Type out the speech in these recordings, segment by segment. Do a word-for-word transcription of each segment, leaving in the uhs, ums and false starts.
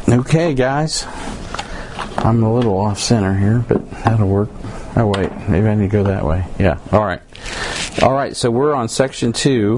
Okay, guys. I'm a little off center here, but that'll work. Oh, wait. Maybe I need to go that way. Yeah. All right. All right. So we're on section two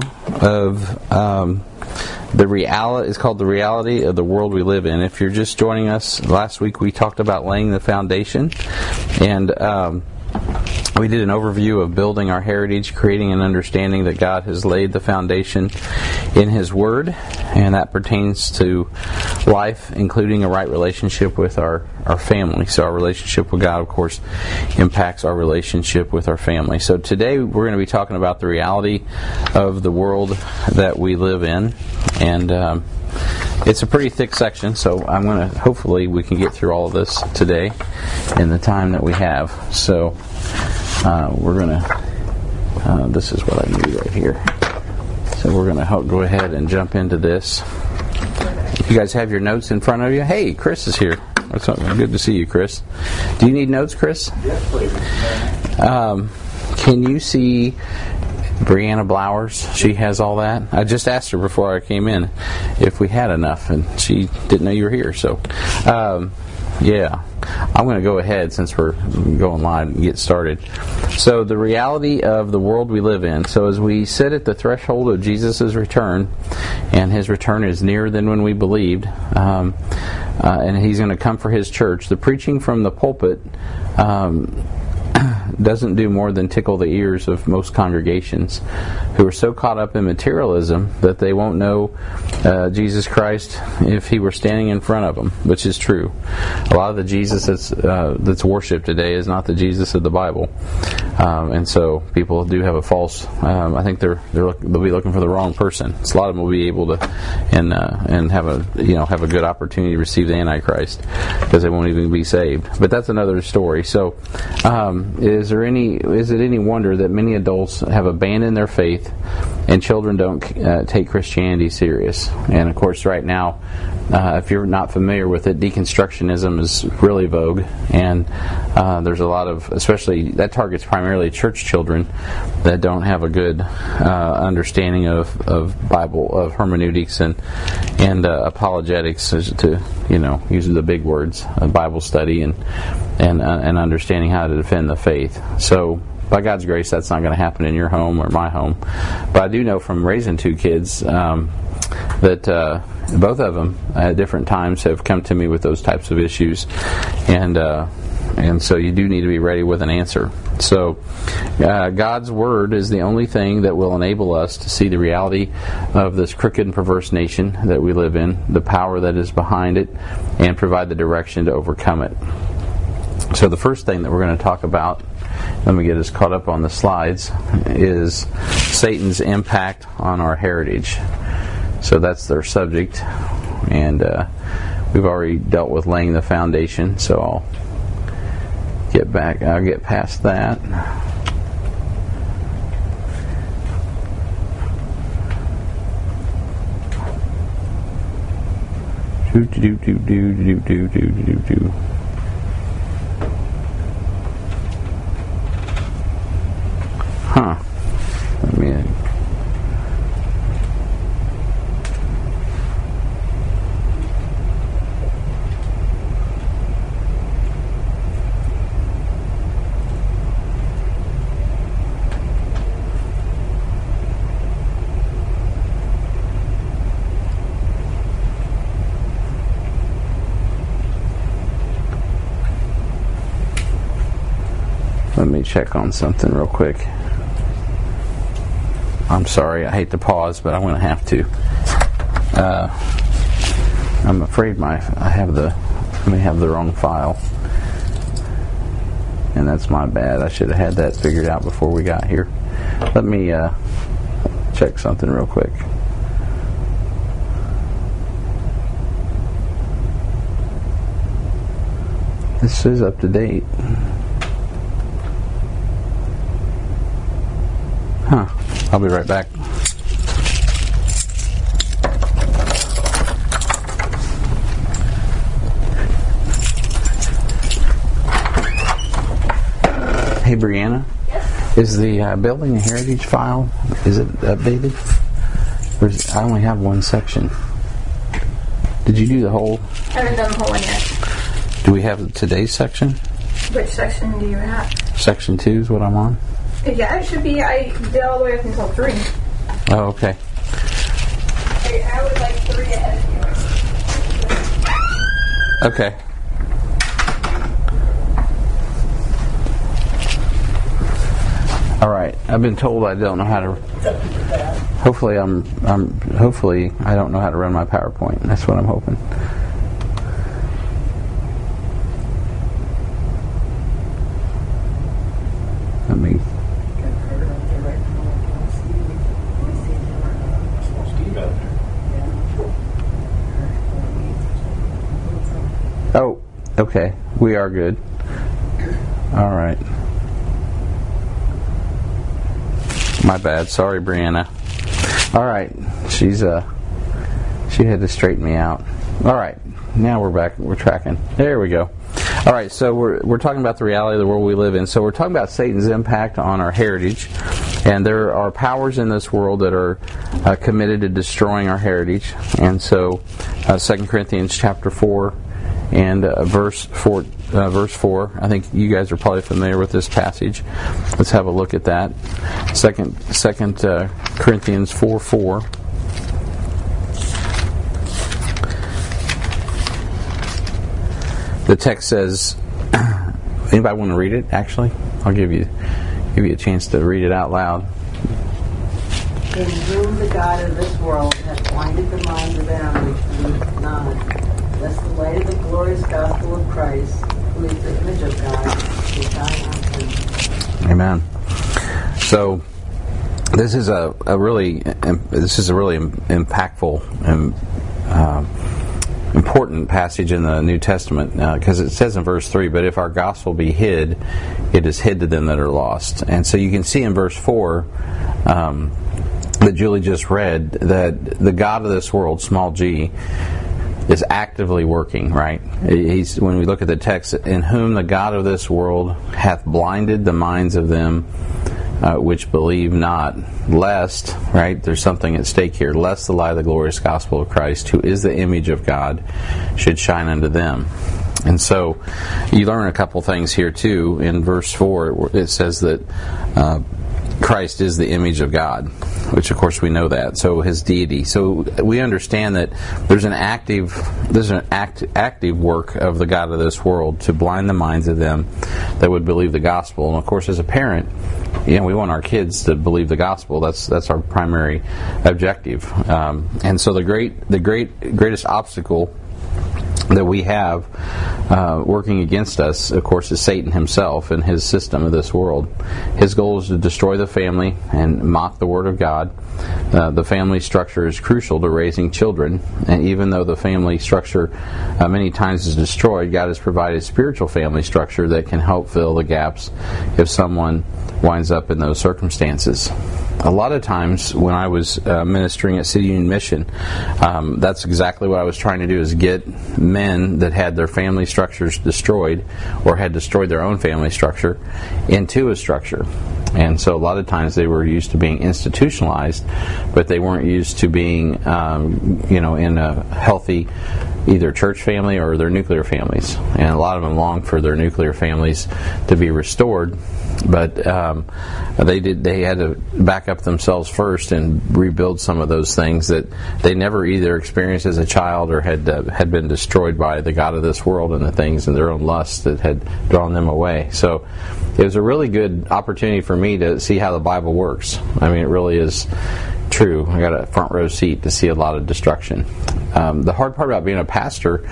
of um, the reality. It's called The Reality of the World We Live In. If you're just joining us, last week we talked about laying the foundation. And um, we did an overview of building our heritage, creating an understanding that God has laid the foundation in His Word, and that pertains to life, including a right relationship with our, our family. So our relationship with God, of course, impacts our relationship with our family. So today we're going to be talking about the reality of the world that we live in, and um, it's a pretty thick section, so I'm going to, hopefully we can get through all of this today in the time that we have. So uh, we're going to, uh, this is what I need right here. So we're going to go ahead and jump into this. You guys have your notes in front of you? Hey, Chris is here. What's up? Good to see you, Chris. Do you need notes, Chris? Yes, please. Um, can you see Brianna Blowers? She has all that. I just asked her before I came in if we had enough, and she didn't know you were here. So, um, yeah, I'm going to go ahead since we're going live and get started. So the reality of the world we live in. So as we sit at the threshold of Jesus' return, and His return is nearer than when we believed, um, uh, and He's going to come for His church, the preaching from the pulpit um, doesn't do more than tickle the ears of most congregations who are so caught up in materialism that they won't know uh, Jesus Christ if He were standing in front of them, which is true. A lot of the Jesus that's uh, that's worshipped today is not the Jesus of the Bible, um, and so people do have a false. Um, I think they're they're look, they'll be looking for the wrong person. So a lot of them will be able to and uh, and have a you know have a good opportunity to receive the Antichrist because they won't even be saved. But that's another story. So. Um, Is there any? Is it any wonder that many adults have abandoned their faith, and children don't uh, take Christianity serious? And of course, right now, uh, if you're not familiar with it, deconstructionism is really vogue, and uh, there's a lot of, especially that targets primarily church children that don't have a good uh, understanding of, of Bible, of hermeneutics and and uh, apologetics, to you know use the big words, uh, Bible study and and uh, and understanding how to defend the faith. So by God's grace, that's not going to happen in your home or my home. But I do know from raising two kids um, that uh, both of them at different times have come to me with those types of issues, and uh, and so you do need to be ready with an answer. So uh, God's Word is the only thing that will enable us to see the reality of this crooked and perverse nation that we live in, the power that is behind it, and provide the direction to overcome it. So the first thing that we're going to talk about, let me get us caught up on the slides, is Satan's impact on our heritage. So that's their subject, and uh, we've already dealt with laying the foundation, so I'll get back, I'll get past that. Do do do do do do do do do. Huh. Let me. Let me check on something real quick. I'm sorry, I hate to pause, but I'm going to have to. Uh, I'm afraid my I have the I may have the wrong file, and that's my bad. I should have had that figured out before we got here. Let me uh, check something real quick. This is up to date. Huh. I'll be right back. Hey, Brianna. Yes. Is the uh, Building a Heritage file, is it updated? Or is, I only have one section. Did you do the whole? I haven't done the whole one yet. Do we have today's section? Which section do you have? Section two is what I'm on. Yeah, it should be. I did all the way up until three. Oh, okay. I, I would like three ahead of you. Okay. All right. I've been told I don't know how to. Hopefully, I'm. I'm. Hopefully, I don't know how to run my PowerPoint. That's what I'm hoping. Let me. Oh, okay. We are good. All right. My bad. Sorry, Brianna. All right. She's uh she had to straighten me out. All right. Now we're back. We're tracking. There we go. All right. So we're we're talking about the reality of the world we live in. So we're talking about Satan's impact on our heritage, and there are powers in this world that are uh, committed to destroying our heritage. And so, uh, Second Corinthians chapter four. And uh, verse four, uh, verse four. I think you guys are probably familiar with this passage. Let's have a look at that. Second, Second uh, Corinthians four four. The text says, anybody want to read it? Actually, I'll give you give you a chance to read it out loud. In whom the God of this world hath blinded the minds of them which believe not, lest the light of the glorious gospel of Christ, who is the image of God, should shine on him. Amen. So this is a, a really this is a really impactful and uh, important passage in the New Testament, because uh, it says in verse three, "But if our gospel be hid, it is hid to them that are lost." And so you can see in verse four. Um, that Julie just read, that the God of this world, small g, is actively working, right? He's, when we look at the text, in whom the God of this world hath blinded the minds of them uh, which believe not, lest, right, there's something at stake here, lest the light of the glorious gospel of Christ, who is the image of God, should shine unto them. And so you learn a couple things here too. In verse four, it says that uh, Christ is the image of God, which of course we know that. So his deity. So we understand that there's an active, there's an act, active work of the God of this world to blind the minds of them that would believe the gospel. And of course, as a parent, you know, we want our kids to believe the gospel. That's that's our primary objective. Um, and so the great, the great, greatest obstacle that we have uh, working against us, of course, is Satan himself and his system of this world. His goal is to destroy the family and mock the Word of God. Uh, the family structure is crucial to raising children, and even though the family structure uh, many times is destroyed, God has provided a spiritual family structure that can help fill the gaps if someone winds up in those circumstances. A lot of times when I was uh, ministering at City Union Mission, um, that's exactly what I was trying to do, is get men that had their family structures destroyed or had destroyed their own family structure into a structure. And so a lot of times they were used to being institutionalized, but they weren't used to being, um, you know, in a healthy either church family or their nuclear families. And a lot of them longed for their nuclear families to be restored. But um, they did. They had to back up themselves first and rebuild some of those things that they never either experienced as a child or had uh, had been destroyed by the God of this world and the things and their own lusts that had drawn them away. So it was a really good opportunity for me to see how the Bible works. I mean, it really is true. I got a front row seat to see a lot of destruction. Um, the hard part about being a pastor,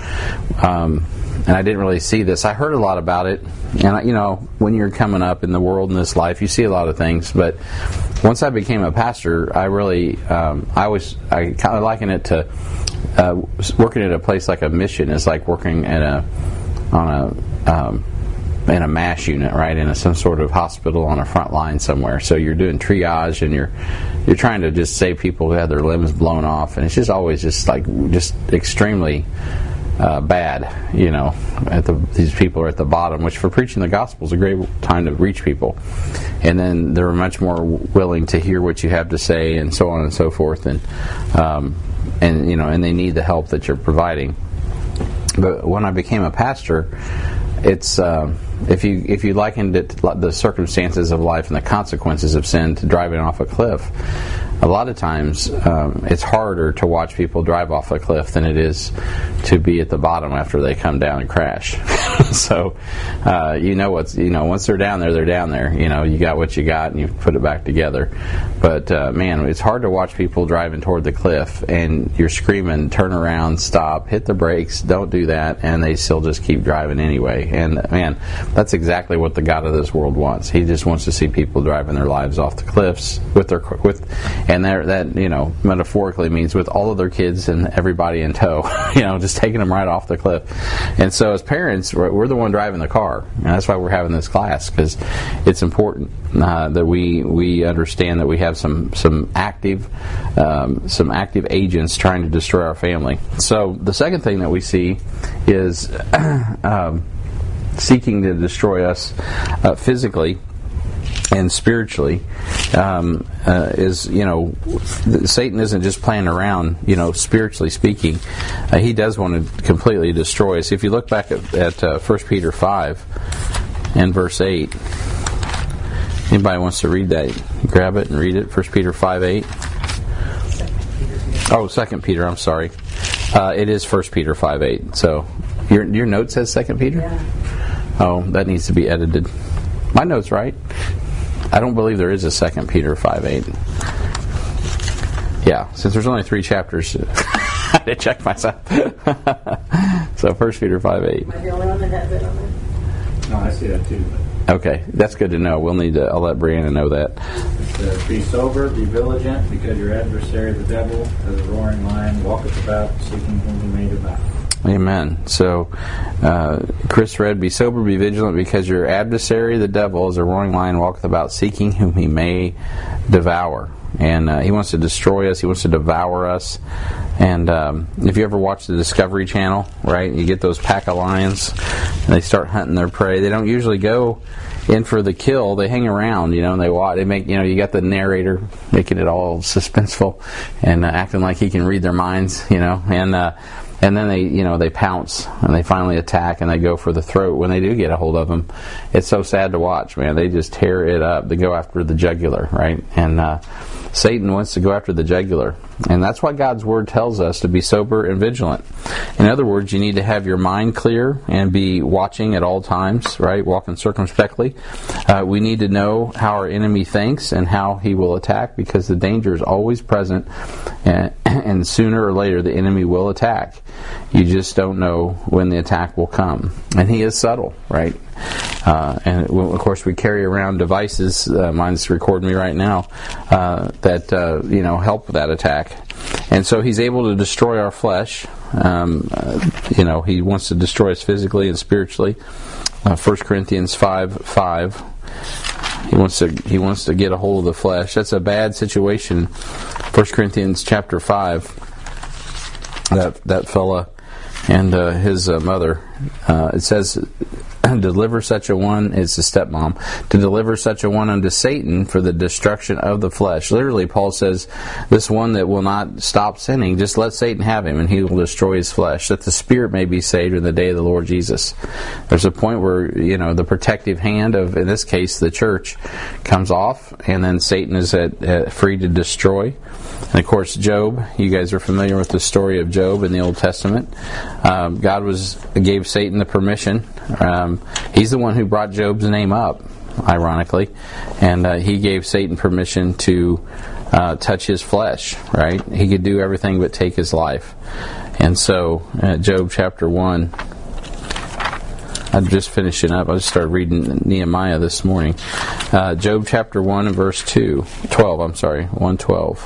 um, and I didn't really see this. I heard a lot about it, and you know, when you're coming up in the world in this life, you see a lot of things. But once I became a pastor, I really, um, I was, I kind of liken it to uh, working at a place like a mission is like working at a on a um, in a MASH unit, right, in a, some sort of hospital on a front line somewhere. So you're doing triage, and you're you're trying to just save people who have their limbs blown off, and it's just always just like just extremely uh, bad, you know. At the, these people are at the bottom, which for preaching the gospel is a great time to reach people, and then they're much more willing to hear what you have to say, and so on and so forth. And um, and you know, and they need the help that you're providing. But when I became a pastor, it's uh, if you if you likened it to the circumstances of life and the consequences of sin to driving off a cliff, a lot of times um, it's harder to watch people drive off a cliff than it is to be at the bottom after they come down and crash. So uh, you know what's you know once they're down there, they're down there. You know you got what you got and you put it back together. But uh, man, it's hard to watch people driving toward the cliff and you're screaming, turn around, stop, hit the brakes, don't do that, and they still just keep driving anyway. And man, that's exactly what the God of this world wants. He just wants to see people driving their lives off the cliffs with their with, and that you know metaphorically means with all of their kids and everybody in tow. You know, just taking them right off the cliff. And so as parents, we're, we're the one driving the car, and that's why we're having this class, because it's important uh, that we we understand that we have some some active um, some active agents trying to destroy our family. So the second thing that we see is um, seeking to destroy us uh, physically and spiritually. Um, uh, is you know Satan isn't just playing around, you know spiritually speaking. Uh, he does want to completely destroy us. If you look back at, at uh, First Peter five and verse eight, anybody wants to read that, grab it and read it. First Peter five eight. Oh, Second Peter, I'm sorry. Uh, it is First Peter five eight. So your your note says Second Peter? Yeah. Oh, that needs to be edited. My note's right. I don't believe there is a Second Peter five eight. Yeah, since there's only three chapters, I had to check myself. So First Peter five eight. Am I the only one that has it on there? No, I see that too. Okay, that's good to know. We'll need to. I'll let Brianna know that. It says, "Be sober, be vigilant, because your adversary, the devil, as a roaring lion, walketh about, seeking whom he may devour." Amen. So, uh, Chris read, "Be sober, be vigilant, because your adversary, the devil, as a roaring lion, walketh about, seeking whom he may devour." And uh, he wants to destroy us. He wants to devour us. And um, if you ever watch the Discovery Channel, right, you get those pack of lions, and they start hunting their prey. They don't usually go in for the kill. They hang around, you know, and they watch. They make, you know, you got the narrator making it all suspenseful and uh, acting like he can read their minds, you know, and. Uh, And then they, you know, they pounce and they finally attack and they go for the throat when they do get a hold of them. It's so sad to watch, man. They just tear it up. They go after the jugular, right? And uh, Satan wants to go after the jugular. And that's why God's Word tells us to be sober and vigilant. In other words, you need to have your mind clear and be watching at all times, right? Walking circumspectly. Uh, we need to know how our enemy thinks and how he will attack, because the danger is always present, and, and sooner or later the enemy will attack. You just don't know when the attack will come. And he is subtle, right? Uh, and of course we carry around devices, uh, mine's recording me right now, uh, that uh, you know help with that attack. And so he's able to destroy our flesh. Um, uh, you know, he wants to destroy us physically and spiritually. Uh, First Corinthians five five. He wants to he wants to get a hold of the flesh. That's a bad situation. First Corinthians chapter five. That that fella and uh, his uh, mother. Uh, it says, "Deliver such a one," it's a stepmom, "to deliver such a one unto Satan for the destruction of the flesh." Literally, Paul says, this one that will not stop sinning, just let Satan have him and he will destroy his flesh, that the spirit may be saved in the day of the Lord Jesus. There's a point where, you know, the protective hand of, in this case, the church, comes off, and then Satan is at, at free to destroy. And of course, Job, you guys are familiar with the story of Job in the Old Testament. Um, God was gave Satan the permission. Um, he's the one who brought Job's name up, ironically, and uh, he gave Satan permission to uh, touch his flesh, right? He could do everything but take his life. And so, uh, Job chapter one, I'm just finishing up. I just started reading Nehemiah this morning. Uh, Job chapter one and verse two, twelve, I'm sorry, one twelve.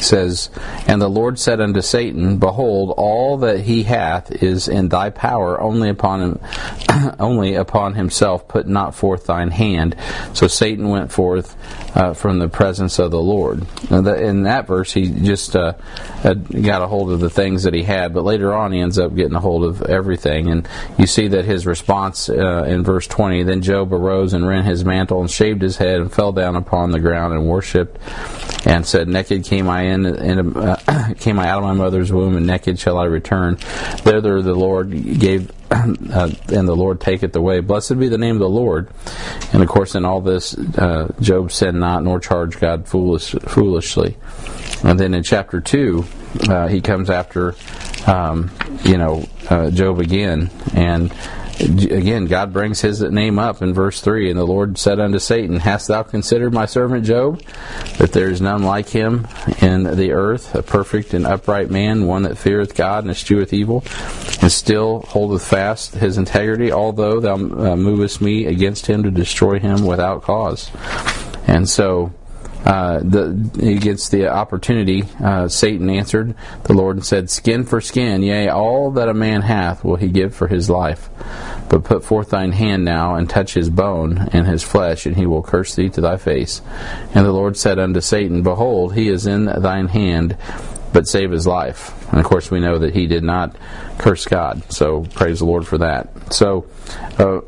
says, "And the Lord said unto Satan, Behold, all that he hath is in thy power, only upon him, only upon himself put not forth thine hand. So Satan went forth uh, from the presence of the Lord." Now that, in that verse, he just uh, got a hold of the things that he had, but later on he ends up getting a hold of everything. And you see that his response uh, in verse twenty, "Then Job arose and rent his mantle and shaved his head and fell down upon the ground and worshipped, and said, Naked came I in, in uh, came I out of my mother's womb, and naked shall I return. Thither the Lord gave, uh, and the Lord taketh away. Blessed be the name of the Lord." And of course, in all this, uh, Job sinned not, nor charged God foolish, foolishly. And then in chapter two, uh, he comes after, um, you know, uh, Job again, and again, God brings his name up in verse three. "And the Lord said unto Satan, Hast thou considered my servant Job, that there is none like him in the earth, a perfect and upright man, one that feareth God and escheweth evil, and still holdeth fast his integrity, although thou uh, movest me against him to destroy him without cause." And so Uh, the, he gets the opportunity. Uh, Satan answered the Lord and said, "Skin for skin, yea, all that a man hath will he give for his life. But put forth thine hand now, and touch his bone and his flesh, and he will curse thee to thy face." And the Lord said unto Satan, "Behold, he is in thine hand, but save his life." And of course we know that he did not curse God, so praise the Lord for that. So uh,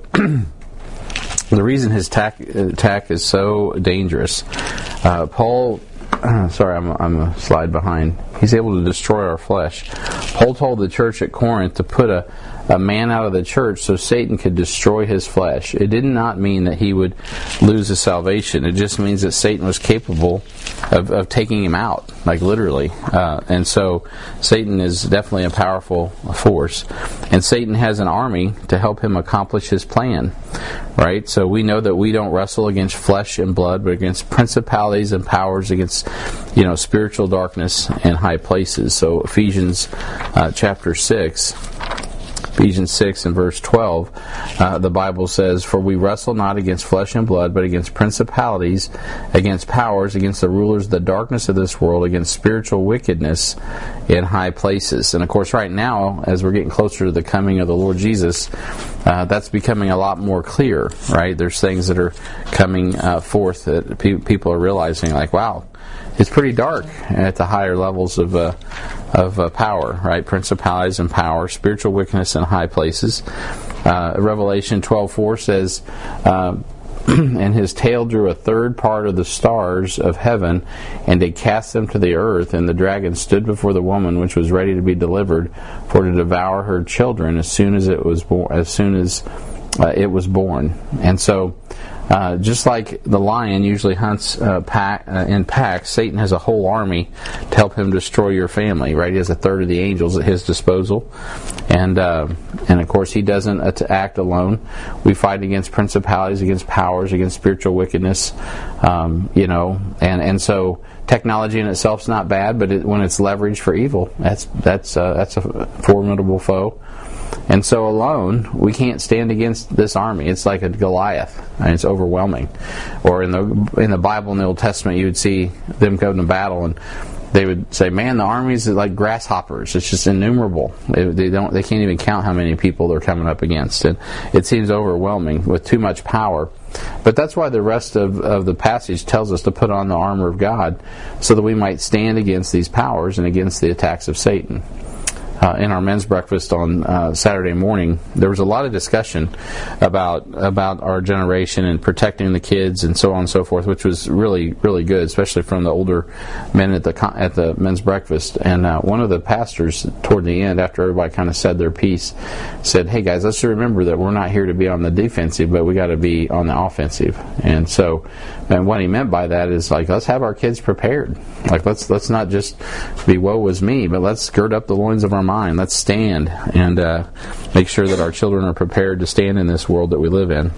the reason his attack, attack is so dangerous, uh, Paul, uh, sorry, I'm, I'm a slide behind. He's able to destroy our flesh. Paul told the church at Corinth to put a, a man out of the church so Satan could destroy his flesh. It did not mean that he would lose his salvation. It just means that Satan was capable of, of taking him out, like literally. Uh, and so Satan is definitely a powerful force. And Satan has an army to help him accomplish his plan, right? So we know that we don't wrestle against flesh and blood, but against principalities and powers, against, you know, spiritual darkness and high places. So Ephesians uh, chapter six, Ephesians six and verse twelve, uh, the Bible says, "For we wrestle not against flesh and blood, but against principalities, against powers, against the rulers of the darkness of this world, against spiritual wickedness in high places." And of course, right now, as we're getting closer to the coming of the Lord Jesus, uh, that's becoming a lot more clear, right? There's things that are coming uh, forth that pe- people are realizing, like, wow, it's pretty dark at the higher levels of uh, of uh, power, right? Principalities and power, spiritual wickedness in high places. Uh, Revelation twelve four says, uh, "And his tail drew a third part of the stars of heaven, and did cast them to the earth. And the dragon stood before the woman, which was ready to be delivered, for to devour her children as soon as it was born. As soon as uh, it was born." And so, Uh, just like the lion usually hunts uh, pack, uh, in packs, Satan has a whole army to help him destroy your family, right? He has a third of the angels at his disposal. And uh, and of course, he doesn't act alone. We fight against principalities, against powers, against spiritual wickedness, um, you know, and, and so technology in itself is not bad, but it, when it's leveraged for evil, that's, that's, uh, that's a formidable foe. And so alone, we can't stand against this army. It's like a Goliath, and it's overwhelming. Or in the in the Bible, in the Old Testament, you would see them go to battle, and they would say, "Man, the armies are like grasshoppers. It's just innumerable. They, they don't, they can't even count how many people they're coming up against." And it seems overwhelming with too much power. But that's why the rest of, of the passage tells us to put on the armor of God, so that we might stand against these powers and against the attacks of Satan. Uh, in our men's breakfast on uh, Saturday morning, there was a lot of discussion about about our generation and protecting the kids and so on and so forth, which was really really good, especially from the older men at the at the men's breakfast. And uh, one of the pastors, toward the end, after everybody kind of said their piece, said, "Hey guys, let's remember that we're not here to be on the defensive, but we got to be on the offensive." And so, and what he meant by that is, like, let's have our kids prepared. Like, let's let's not just be woe is me, but let's gird up the loins of our mind. Let's stand and uh, make sure that our children are prepared to stand in this world that we live in.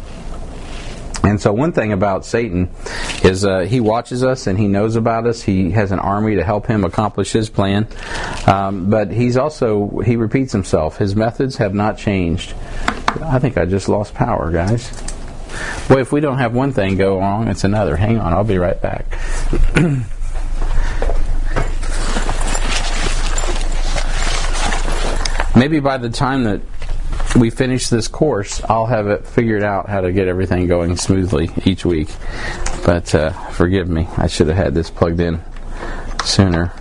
And so one thing about Satan is uh, he watches us and he knows about us. He has an army to help him accomplish his plan. Um, but he's also, he repeats himself. His methods have not changed. I think I just lost power, guys. Well, if we don't have one thing go wrong, it's another. Hang on, I'll be right back. maybe by the time that we finish this course, I'll have it figured out how to get everything going smoothly each week. But uh, forgive me, I should have had this plugged in sooner.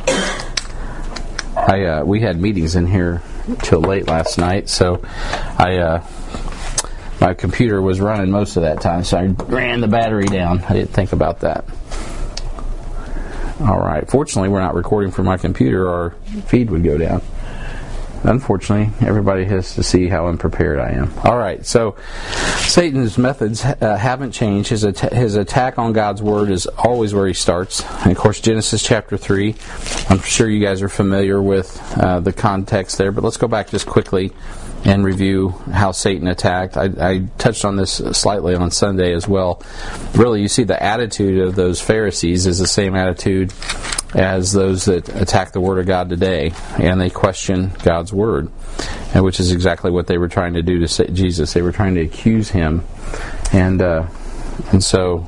I uh, we had meetings in here till late last night, so I uh, my computer was running most of that time, so I ran the battery down. I didn't think about that. All right. Fortunately, we're not recording from my computer, or our feed would go down. Unfortunately, everybody has to see how unprepared I am. All right, so Satan's methods uh, haven't changed. His, at- his attack on God's Word is always where he starts. And of course, Genesis chapter three, I'm sure you guys are familiar with uh, the context there, but let's go back just quickly and review how Satan attacked. I, I touched on this slightly on Sunday as well. Really, you see the attitude of those Pharisees is the same attitude as those that attack the Word of God today, and they question God's Word, and which is exactly what they were trying to do to Jesus. They were trying to accuse him, and uh, and so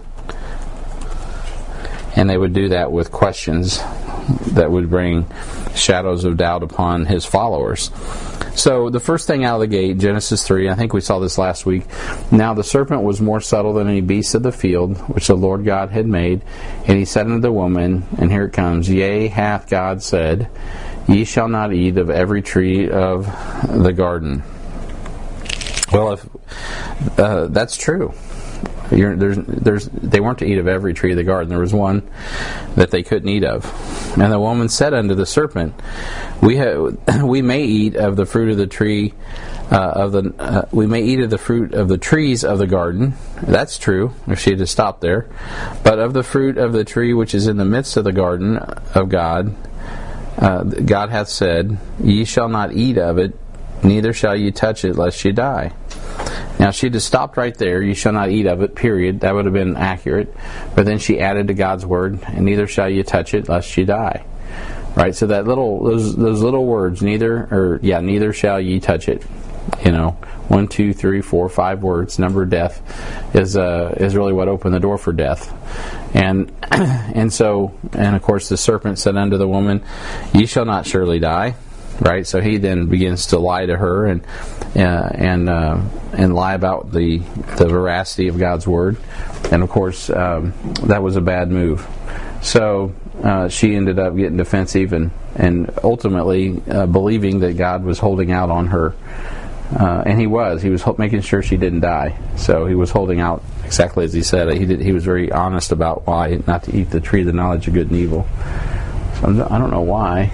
and they would do that with questions that would bring shadows of doubt upon his followers. So the first thing out of the gate, Genesis three, I think we saw this last week. Now the serpent was more subtle than any beast of the field, which the Lord God had made. And he said unto the woman, and here it comes, Yea, hath God said, Ye shall not eat of every tree of the garden. Well, if uh, that's true. You're, there's, there's, they weren't to eat of every tree of the garden. There was one that they couldn't eat of. And the woman said unto the serpent, We have, we may eat of the fruit of the tree uh, of the. Uh, we may eat of the fruit of the trees of the garden. That's true. If she had to stop there, but of the fruit of the tree which is in the midst of the garden of God, uh, God hath said, Ye shall not eat of it, neither shall ye touch it, lest ye die. Now, if she'd have stopped right there, you shall not eat of it, period. That would have been accurate. But then she added to God's word, and neither shall you touch it, lest you die. Right? So that little, those those little words, neither, or yeah, neither shall ye touch it. You know, one, two, three, four, five words. Number of death is uh, is really what opened the door for death. And and so, and of course, the serpent said unto the woman, Ye shall not surely die. Right, so he then begins to lie to her and uh, and uh, and lie about the the veracity of God's word, and of course um, that was a bad move. So uh, she ended up getting defensive and and ultimately uh, believing that God was holding out on her, uh, and he was. He was making sure she didn't die. So he was holding out exactly as he said. He did. He was very honest about why not to eat the tree of the knowledge of good and evil. So I'm, I don't know why.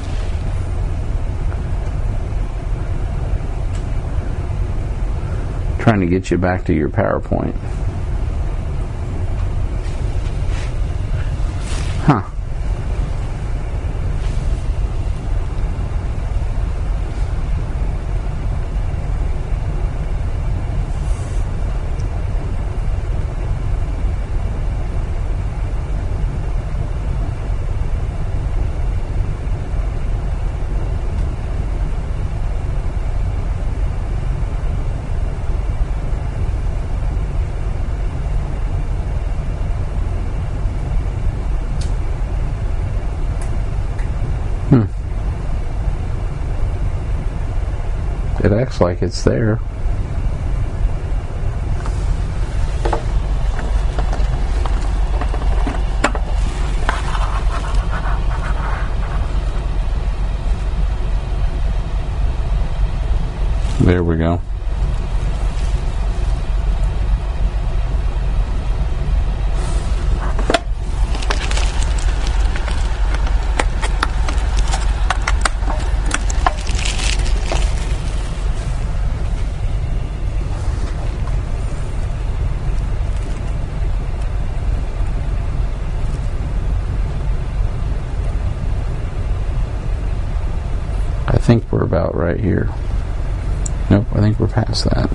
Trying to get you back to your PowerPoint. Huh. It acts like it's there. There we go. I think we're about right here. Nope, I think we're past that.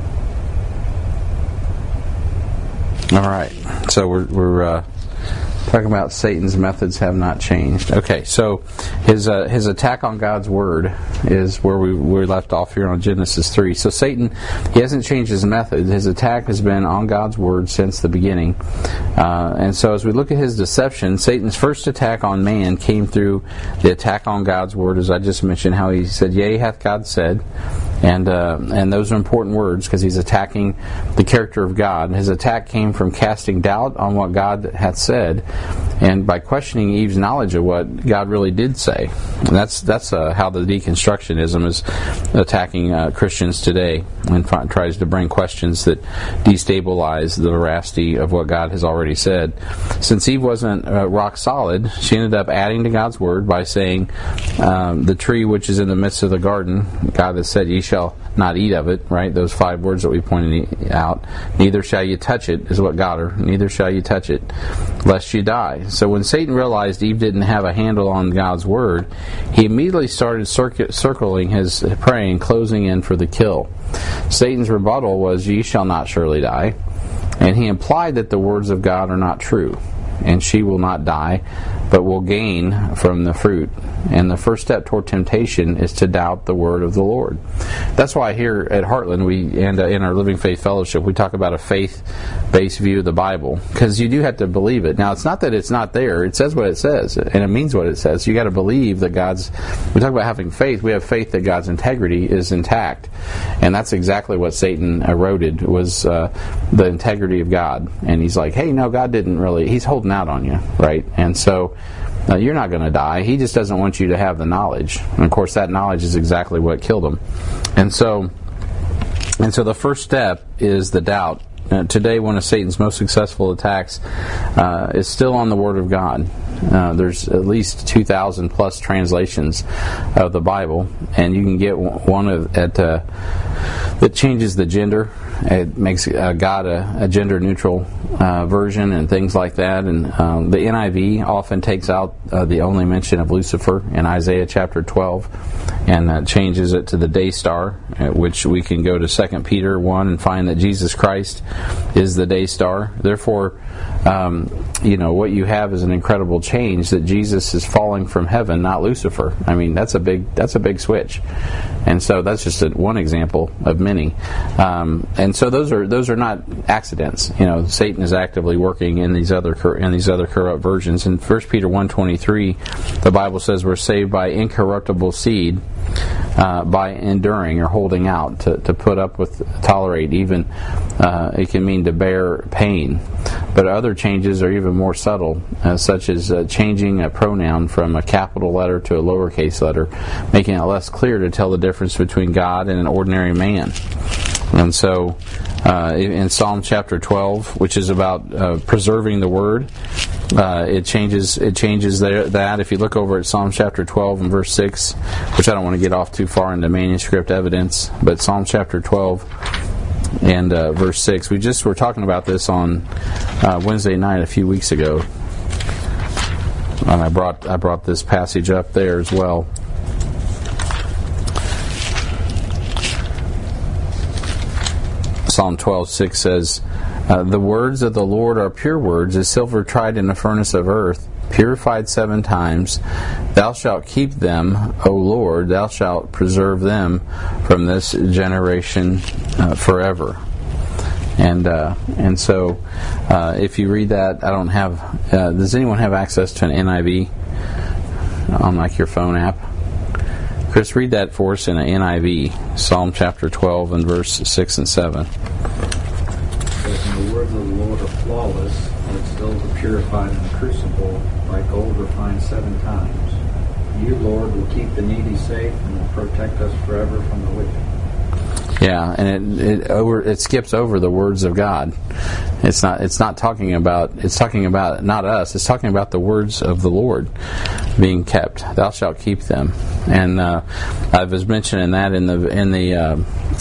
All right, so we're we're uh, Talking about Satan's methods have not changed. Okay, so his uh, his attack on God's word is where we we left off here on Genesis three. So Satan, he hasn't changed his method. His attack has been on God's word since the beginning. Uh, and so as we look at his deception, Satan's first attack on man came through the attack on God's word, as I just mentioned, how he said, "Yea, hath God said." And uh, and those are important words because he's attacking the character of God. His attack came from casting doubt on what God hath said, and by questioning Eve's knowledge of what God really did say. And that's that's uh, how the deconstructionism is attacking uh, Christians today, and f- tries to bring questions that destabilize the veracity of what God has already said. Since Eve wasn't uh, rock solid, she ended up adding to God's word by saying, um, "The tree which is in the midst of the garden, God has said, ye shall not eat of it," right? Those five words that we pointed out. "Neither shall you touch it," is what got her. "Neither shall you touch it, lest you die." So when Satan realized Eve didn't have a handle on God's word, he immediately started circ- circling his prey and closing in for the kill. Satan's rebuttal was, "Ye shall not surely die," and he implied that the words of God are not true, and she will not die, but will gain from the fruit. And the first step toward temptation is to doubt the word of the Lord. That's why here at Heartland, we and uh, in our Living Faith Fellowship, we talk about a faith-based view of the Bible, because you do have to believe it. Now, it's not that it's not there; it says what it says, and it means what it says. You got to believe that God's. We talk about having faith. We have faith that God's integrity is intact, and that's exactly what Satan eroded, was uh, the integrity of God. And he's like, "Hey, no, God didn't really. He's holding out on you, right?" And so. Uh, you're not going to die. He just doesn't want you to have the knowledge. And of course, that knowledge is exactly what killed him. And so, and so the first step is the doubt. Uh, today, one of Satan's most successful attacks uh, is still on the Word of God. Uh, there's at least two thousand plus translations of the Bible, and you can get one of, at uh, that changes the gender. It makes uh, God a, a gender-neutral uh, version and things like that. And um, the N I V often takes out uh, the only mention of Lucifer in Isaiah chapter twelve and uh, changes it to the day star, at which we can go to Second Peter one and find that Jesus Christ is the day star. Therefore, um, you know, what you have is an incredible change, that Jesus is falling from heaven, not Lucifer. I mean, that's a big that's a big switch. And so that's just a, one example of many. Um, and so those are those are not accidents. You know, Satan is actively working in these other in these other corrupt versions. In First Peter one twenty-three, the Bible says we're saved by incorruptible seed, uh, by enduring or holding out, to, to put up with, tolerate, even uh, it can mean to bear pain. But other changes are even more subtle, uh, such as uh, changing a pronoun from a capital letter to a lowercase letter, making it less clear to tell the difference between God and an ordinary man. And so, uh, in Psalm chapter twelve, which is about uh, preserving the word, uh, it changes. It changes there, that. If you look over at Psalm chapter twelve and verse six, which I don't want to get off too far into manuscript evidence, but Psalm chapter twelve and uh, verse six. We just were talking about this on uh, Wednesday night a few weeks ago, and I brought I brought this passage up there as well. Psalm twelve six says, uh, "The words of the Lord are pure words, as silver tried in a furnace of earth, purified seven times. Thou shalt keep them, O Lord, thou shalt preserve them from this generation uh, forever." And uh, and so, uh, if you read that, I don't have. Uh, does anyone have access to an N I V on like your phone app? Chris, read that for us in an N I V, Psalm chapter twelve and verse six and seven. And the words of the Lord are flawless, like silver purified in the crucible, like gold refined seven times. You, Lord, will keep the needy safe and will protect us forever from the wicked. Yeah, and it it over it skips over the words of God. It's not it's not talking about it's talking about not us. It's talking about the words of the Lord being kept. Thou shalt keep them. And uh, I was mentioning that in the in the uh,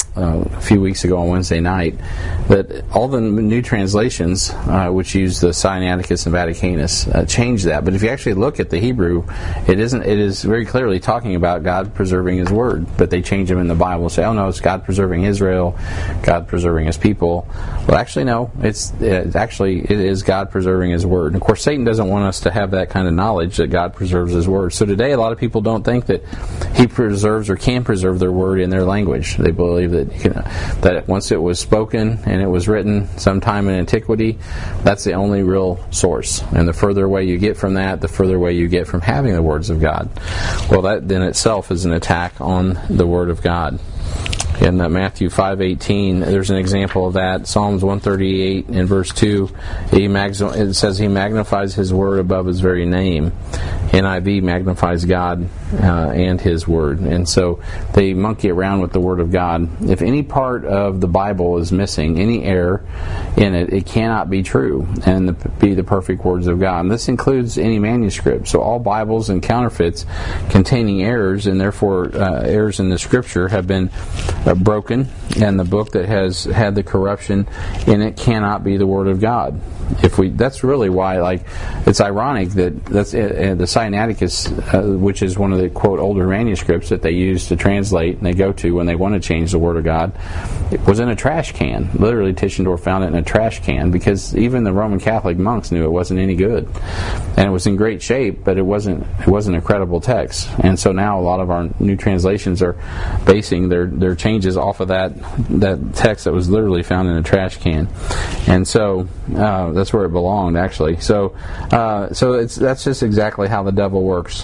uh, a few weeks ago on Wednesday night that all the new translations, uh, which use the Sinaiticus and Vaticanus, uh, change that. But if you actually look at the Hebrew, it isn't. It is very clearly talking about God preserving His Word. But they change them in the Bible and say, "Oh no, it's God preserving Israel, God preserving His people." Well, actually, no. It's, it's actually it is God preserving His Word. And of course, Satan doesn't want us to have that kind of knowledge that God preserves His Word. So today, a lot of people don't think that He preserves or can preserve their Word in their language. They believe that you know, that once it was spoken and it was written sometime in antiquity, that's the only real source. And the further away you get from that, the further away you get from having the words of God. Well, that in itself is an attack on the Word of God. In uh, Matthew five eighteen, there's an example of that. Psalms one thirty-eight in verse two, he mag- it says He magnifies His Word above His very name. N I V magnifies God uh, and His Word. And so they monkey around with the Word of God. If any part of the Bible is missing, any error in it, it cannot be true and the, be the perfect words of God. And this includes any manuscript. So all Bibles and counterfeits containing errors, and therefore uh, errors in the Scripture, have been uh, broken, and the book that has had the corruption in it cannot be the Word of God. If we, that's really why, like, it's ironic that that's uh, the Sinaiticus, uh, which is one of the quote older manuscripts that they use to translate and they go to when they want to change the Word of God, it was in a trash can. Literally, Tischendorf found it in a trash can because even the Roman Catholic monks knew it wasn't any good, and it was in great shape, but it wasn't it wasn't a credible text. And so now a lot of our new translations are basing their their changes off of that that text that was literally found in a trash can, and so uh, that's where it belonged, actually. So, uh, so it's that's just exactly how the devil works.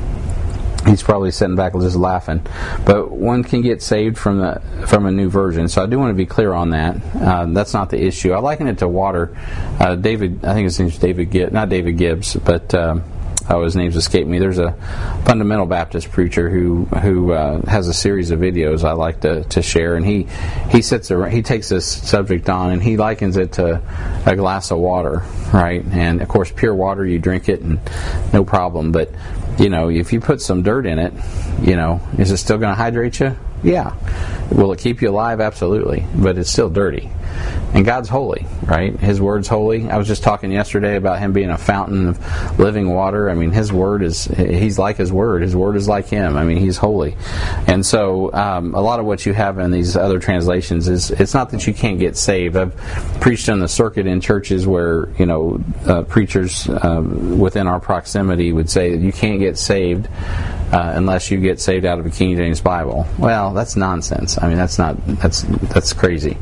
He's probably sitting back just laughing, but one can get saved from the from a new version. So I do want to be clear on that. Uh, that's not the issue. I liken it to water. Uh, David, I think his name's David Gibbs, not David Gibbs, but. Um, Oh, his name's escaped me. There's a fundamental Baptist preacher who who uh, has a series of videos I like to, to share, and he he sits around, he takes this subject on and he likens it to a glass of water, right? And of course, pure water, you drink it and no problem. But you know, if you put some dirt in it, you know, is it still going to hydrate you? Yeah. Will it keep you alive? Absolutely. But it's still dirty. And God's holy, right? His Word's holy. I was just talking yesterday about Him being a fountain of living water. I mean, His Word is, He's like His Word. His Word is like Him. I mean, He's holy. And so um, a lot of what you have in these other translations is, it's not that you can't get saved. I've preached on the circuit in churches where, you know, uh, preachers uh, within our proximity would say that you can't get saved Uh, unless you get saved out of a King James Bible. Well, that's nonsense. I mean, that's not that's that's crazy.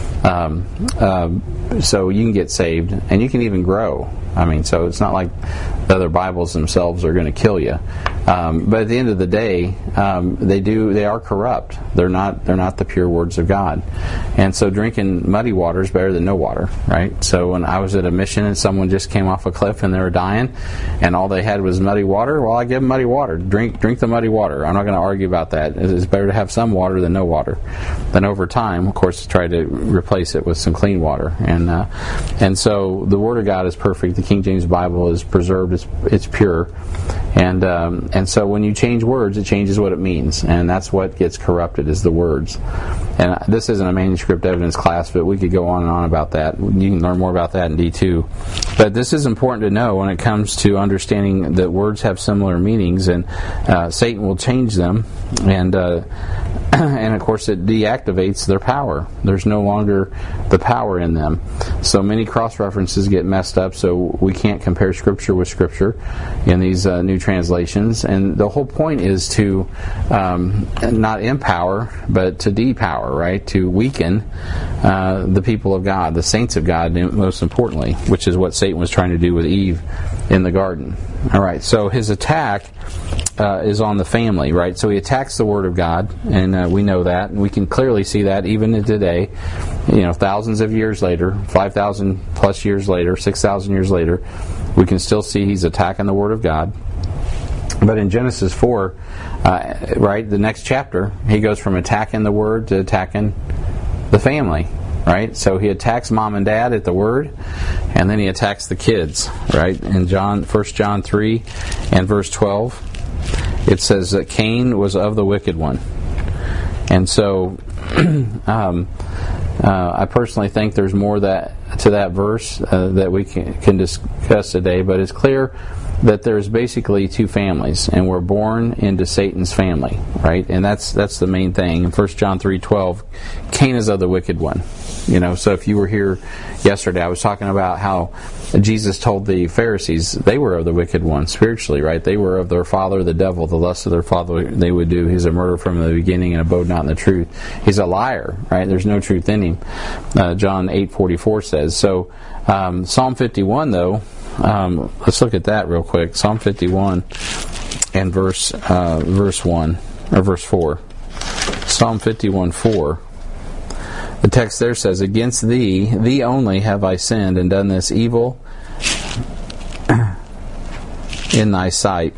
Um, um, so you can get saved, and you can even grow. I mean, so it's not like the other Bibles themselves are going to kill you. Um, but at the end of the day, um, they do they are corrupt. They're not they're not the pure words of God. And so drinking muddy water is better than no water, right? So when I was at a mission and someone just came off a cliff and they were dying, and all they had was muddy water, well, I give them muddy water. Drink drink the muddy water. I'm not going to argue about that. It's better to have some water than no water. Then over time, of course, try to replace it with some clean water. And uh, and so the Word of God is perfect. The King James Bible is preserved. It's it's pure. And um, and so when you change words, it changes what it means, and that's what gets corrupted is the words. And this isn't a manuscript evidence class, but we could go on and on about that. You can learn more about that in D two. But this is important to know when it comes to understanding that words have similar meanings, and uh, Satan will change them, and uh, and of course it deactivates their power. There's no longer the power in them. So many cross references get messed up, so we can't compare Scripture with Scripture in these uh, new translations. And the whole point is to um, not empower, but to depower, right? To weaken uh, the people of God, the saints of God, most importantly, which is what Satan was trying to do with Eve in the garden. All right, so his attack uh, is on the family, right? So he attacks the Word of God, and uh, we know that, and we can clearly see that even today, you know, thousands of years later, five thousand plus years later, six thousand years later, we can still see he's attacking the Word of God. But in Genesis four, uh, right, the next chapter, he goes from attacking the Word to attacking the family, right? So he attacks mom and dad at the Word, and then he attacks the kids, right? In John, First John three and verse twelve, it says that Cain was of the wicked one. And so um, uh, I personally think there's more that to that verse uh, that we can, can discuss today, but it's clear that there's basically two families, and we're born into Satan's family, right? And that's that's the main thing. In First John three twelve, Cain is of the wicked one. You know, so if you were here yesterday, I was talking about how Jesus told the Pharisees they were of the wicked one spiritually, right? They were of their father, the devil, the lust of their father they would do. He's a murderer from the beginning and abode not in the truth. He's a liar, right? There's no truth in him. Uh, John eight forty-four says. So um, Psalm fifty-one, though, um, let's look at that real quick. Psalm fifty-one and verse uh, verse one or verse four. Psalm fifty-one four. The text there says, "Against thee, thee only have I sinned and done this evil in thy sight,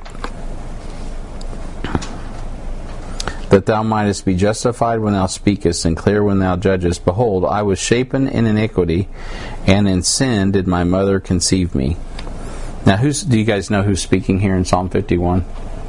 that thou mightest be justified when thou speakest, and clear when thou judgest. Behold, I was shapen in iniquity, and in sin did my mother conceive me." Now, who's, do you guys know who's speaking here in Psalm fifty-one?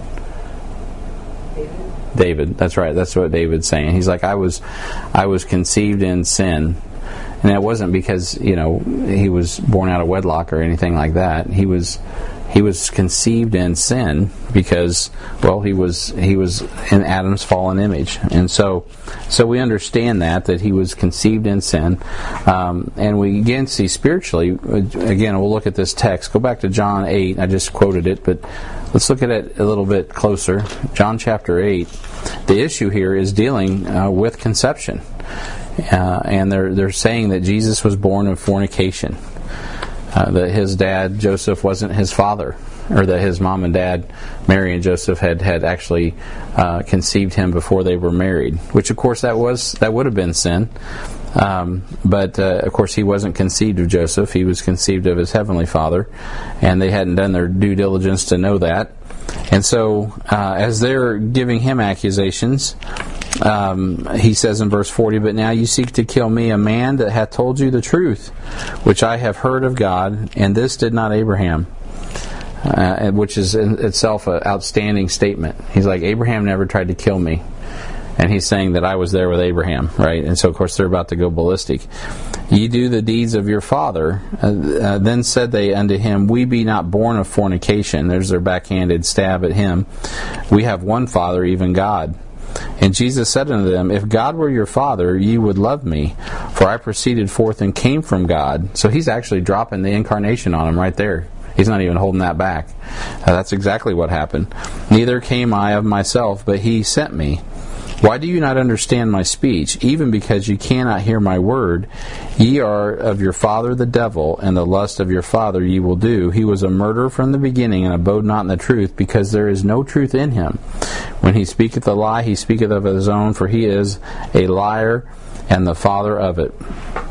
David. That's right. That's what David's saying. He's like, I was I was conceived in sin. And it wasn't because, you know, he was born out of wedlock or anything like that. He was he was conceived in sin because, well, he was he was in Adam's fallen image. And so so we understand that, that he was conceived in sin. Um, and we again see spiritually, again, we'll look at this text. Go back to John eight. I just quoted it, but let's look at it a little bit closer. John chapter eight. The issue here is dealing uh, with conception. Uh, and they're they're saying that Jesus was born of fornication. Uh, that his dad, Joseph, wasn't his father. Or that his mom and dad, Mary and Joseph, had, had actually uh, conceived him before they were married. Which, of course, that was that would have been sin. Um, but, uh, of course, he wasn't conceived of Joseph. He was conceived of his heavenly Father. And they hadn't done their due diligence to know that. And so, uh, as they're giving him accusations, um, he says in verse forty, "But now you seek to kill me, a man that hath told you the truth, which I have heard of God, and this did not Abraham." Uh, which is in itself an outstanding statement. He's like, Abraham never tried to kill me. And he's saying that I was there with Abraham, right? And so, of course, they're about to go ballistic. "Ye do the deeds of your father. Uh, uh, then said they unto him, We be not born of fornication." There's their backhanded stab at him. "We have one Father, even God." And Jesus said unto them, If God were your Father, ye would love me, for I proceeded forth and came from God. So he's actually dropping the incarnation on him right there. He's not even holding that back. Uh, that's exactly what happened. "Neither came I of myself, but he sent me. Why do you not understand my speech? Even because you cannot hear my word. Ye are of your father the devil, and the lust of your father ye will do. He was a murderer from the beginning, and abode not in the truth, because there is no truth in him. When he speaketh a lie, he speaketh of his own, for he is a liar, and the father of it."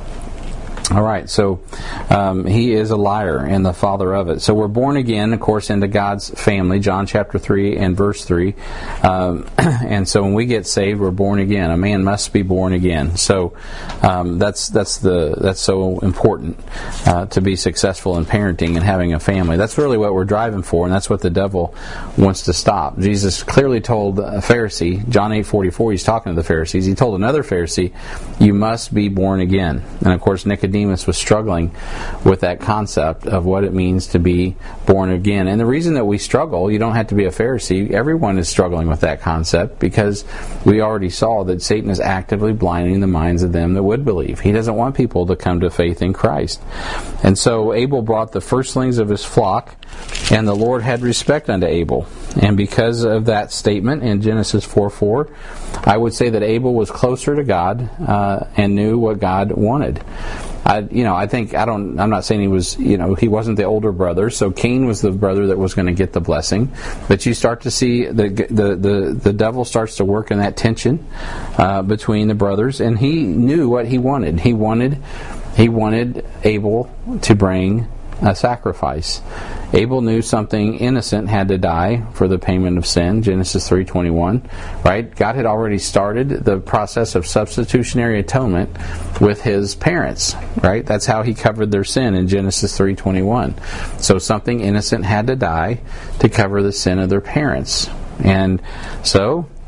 All right, so um, he is a liar and the father of it. So we're born again, of course, into God's family, John chapter three and verse three. Um, and so when we get saved, we're born again. A man must be born again. So um, that's that's the that's so important uh, to be successful in parenting and having a family. That's really what we're driving for, and that's what the devil wants to stop. Jesus clearly told a Pharisee, John eight forty-four, he's talking to the Pharisees. He told another Pharisee, "You must be born again." And of course, Nicodemus was struggling with that concept of what it means to be born again. And the reason that we struggle, you don't have to be a Pharisee, everyone is struggling with that concept, because we already saw that Satan is actively blinding the minds of them that would believe. He doesn't want people to come to faith in Christ. And so Abel brought the firstlings of his flock, and the Lord had respect unto Abel. And because of that statement in Genesis four four, I would say that Abel was closer to God uh, and knew what God wanted. I, you know, I think I don't. I'm not saying he was. You know, he wasn't the older brother. So Cain was the brother that was going to get the blessing. But you start to see the the the, the devil starts to work in that tension uh, between the brothers, and he knew what he wanted. He wanted he wanted Abel to bring a sacrifice. Abel knew something innocent had to die for the payment of sin, Genesis three twenty-one, right? God had already started the process of substitutionary atonement with his parents, right? That's how he covered their sin in Genesis three twenty-one. So something innocent had to die to cover the sin of their parents. And so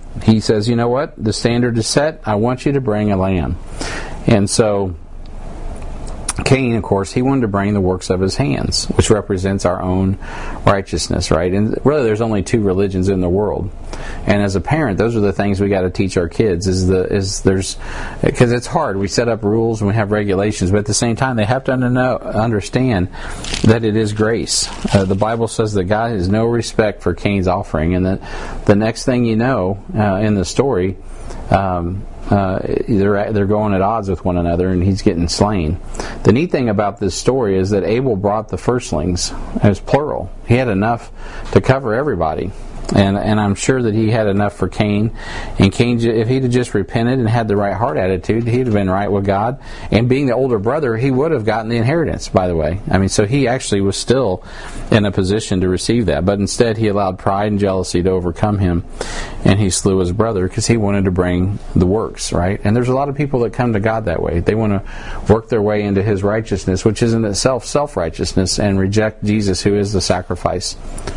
He says, you know what? The standard is set. I want you to bring a lamb. And so Cain, of course, he wanted to bring the works of his hands, which represents our own righteousness, right? And really, there's only two religions in the world. And as a parent, those are the things we got to teach our kids. Is the is there's because it's hard. We set up rules and we have regulations, but at the same time, they have to know, understand that it is grace. Uh, the Bible says that God has no respect for Cain's offering, and that the next thing you know uh, in the story. Um, Uh, they're they're going at odds with one another, and he's getting slain. The neat thing about this story is that Abel brought the firstlings as plural. He had enough to cover everybody, and and I'm sure that he had enough for Cain. And Cain, if he'd have just repented and had the right heart attitude, he'd have been right with God. And being the older brother, he would have gotten the inheritance. By the way, I mean, so he actually was still in a position to receive that. But instead, he allowed pride and jealousy to overcome him, and he slew his brother because he wanted to bring the works, right? And there's a lot of people that come to God that way. They want to work their way into His righteousness, which is in itself self-righteousness, and reject Jesus, who is the sacrifice.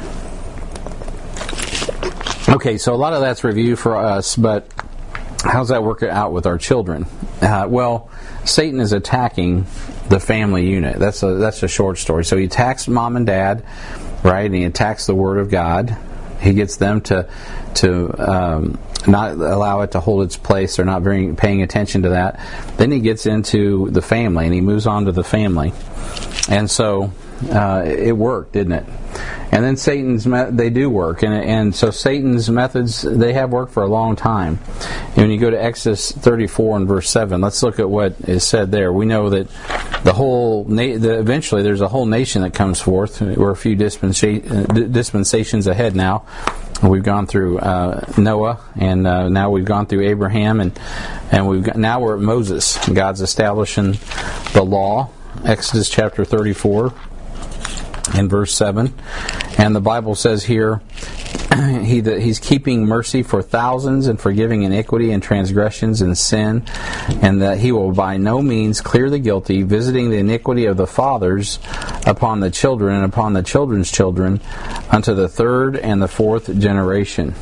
Okay, so a lot of that's review for us, but how's that work out with our children? Uh, well, Satan is attacking the family unit. That's a that's a short story. So he attacks mom and dad, right? And he attacks the Word of God. He gets them to to um, not allow it to hold its place. They're not very paying attention to that. Then he gets into the family, and he moves on to the family. And so uh, it worked, didn't it? And then Satan's me- they do work, and and so Satan's methods, they have worked for a long time. And when you go to Exodus thirty-four and verse seven, let's look at what is said there. We know that the whole na- the, eventually there's a whole nation that comes forth. We're a few dispensa- dispensations ahead now. We've gone through uh, Noah, and uh, now we've gone through Abraham, and and we've got, now we're at Moses. God's establishing the law. Exodus chapter thirty-four. In verse seven, and the Bible says here, he that he's keeping mercy for thousands and forgiving iniquity and transgressions and sin, and that he will by no means clear the guilty, visiting the iniquity of the fathers upon the children and upon the children's children unto the third and the fourth generation.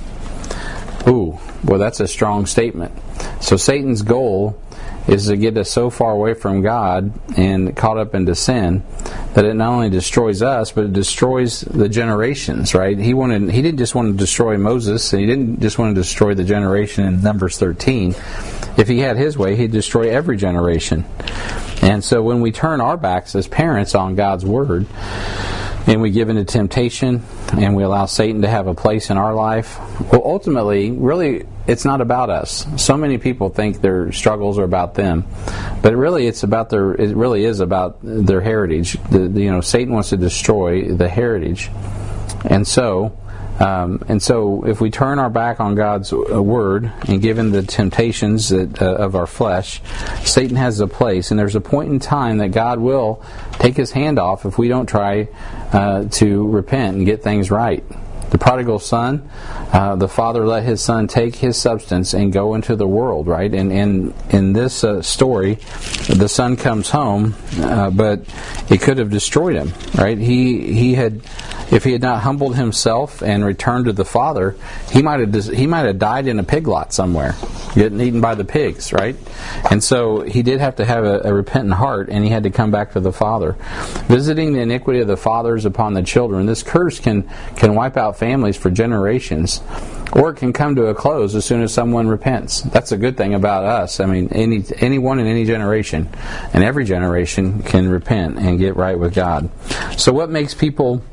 Ooh, well, that's a strong statement. So Satan's goal is to get us so far away from God and caught up into sin that it not only destroys us, but it destroys the generations, right? He wanted he didn't just want to destroy Moses, and he didn't just want to destroy the generation in Numbers thirteen. If he had his way, he'd destroy every generation. And so when we turn our backs as parents on God's Word, and we give into temptation, and we allow Satan to have a place in our life, well, ultimately, really, it's not about us. So many people think their struggles are about them, but really, it's about their. It really is about their heritage. The, the, you know, Satan wants to destroy the heritage, and so. Um, and so, if we turn our back on God's uh, Word and give in the temptations that, uh, of our flesh, Satan has a place, and there's a point in time that God will take His hand off if we don't try uh, to repent and get things right. The prodigal son, uh, the father let his son take his substance and go into the world, right? And, and in this uh, story, the son comes home, uh, but it could have destroyed him, right? He he had, if he had not humbled himself and returned to the father, he might have he might have died in a pig lot somewhere, getting eaten by the pigs, right? And so he did have to have a, a repentant heart, and he had to come back to the father, visiting the iniquity of the fathers upon the children. This curse can can wipe out families for generations, or it can come to a close as soon as someone repents. That's a good thing about us. I mean, any anyone in any generation, and every generation can repent and get right with God. So what makes people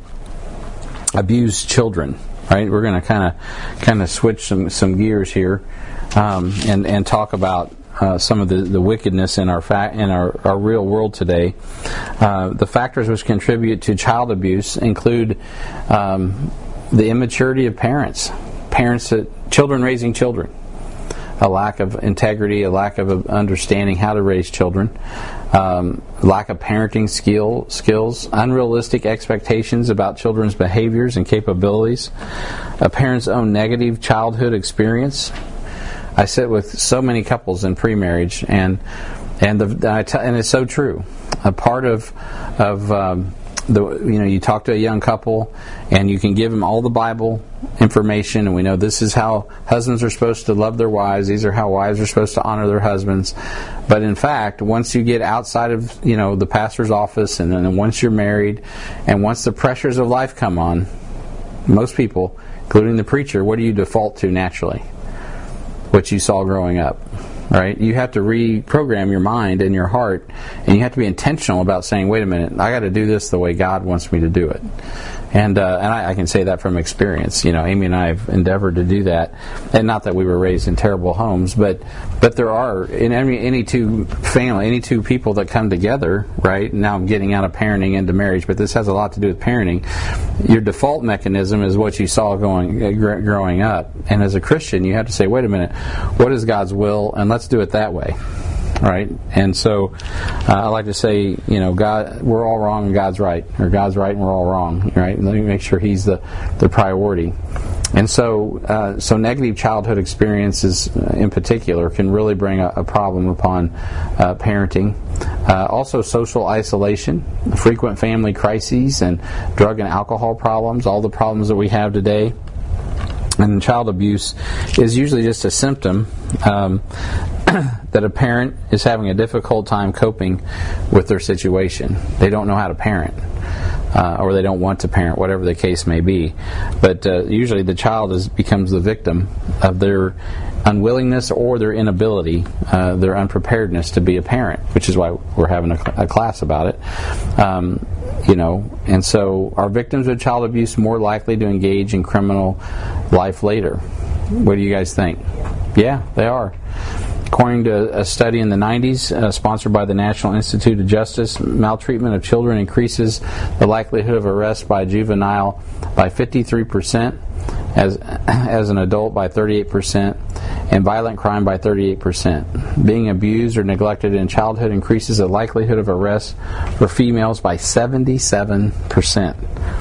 abuse children? Right? We're going to kind of kind of switch some some gears here, um, and and talk about Uh, some of the, the wickedness in our fa- in our, our real world today. Uh, the factors which contribute to child abuse include um, the immaturity of parents, parents that children raising children, a lack of integrity, a lack of understanding how to raise children, um, lack of parenting skill skills, unrealistic expectations about children's behaviors and capabilities, a parent's own negative childhood experience. I sit with so many couples in pre-marriage, and and the I t- and it's so true. A part of of um, the you know you talk to a young couple, and you can give them all the Bible information, and we know this is how husbands are supposed to love their wives. These are how wives are supposed to honor their husbands. But in fact, once you get outside of you know the pastor's office, and then once you're married, and once the pressures of life come on, most people, including the preacher, what do you default to naturally? What you saw growing up. Right? You have to reprogram your mind and your heart, and you have to be intentional about saying, wait a minute, I got to do this the way God wants me to do it. And uh, and I, I can say that from experience. You know, Amy and I have endeavored to do that, and not that we were raised in terrible homes, but but there are in any any two family, any two people that come together, right? Now I'm getting out of parenting into marriage, but this has a lot to do with parenting. Your default mechanism is what you saw going uh, gr- growing up, and as a Christian, you have to say, wait a minute, what is God's will, and let's do it that way. Right, and so uh, I like to say, you know, God, we're all wrong and God's right, or God's right and we're all wrong. Right, and let me make sure He's the, the priority. And so, uh, so negative childhood experiences, uh, in particular, can really bring a, a problem upon uh, parenting. Uh, also, social isolation, frequent family crises, and drug and alcohol problems. All the problems that we have today. And child abuse is usually just a symptom um, that a parent is having a difficult time coping with their situation. They don't know how to parent, uh, or they don't want to parent, whatever the case may be. But uh, usually the child is becomes the victim of their unwillingness or their inability, uh, their unpreparedness to be a parent, which is why we're having a, a class about it. Um, You know, and so are victims of child abuse more likely to engage in criminal life later? What do you guys think? Yeah, they are. According to a study in the nineties, uh, sponsored by the National Institute of Justice, maltreatment of children increases the likelihood of arrest by a juvenile by fifty-three percent, as as an adult by thirty-eight percent, and violent crime by thirty-eight percent. Being abused or neglected in childhood increases the likelihood of arrest for females by seventy-seven percent.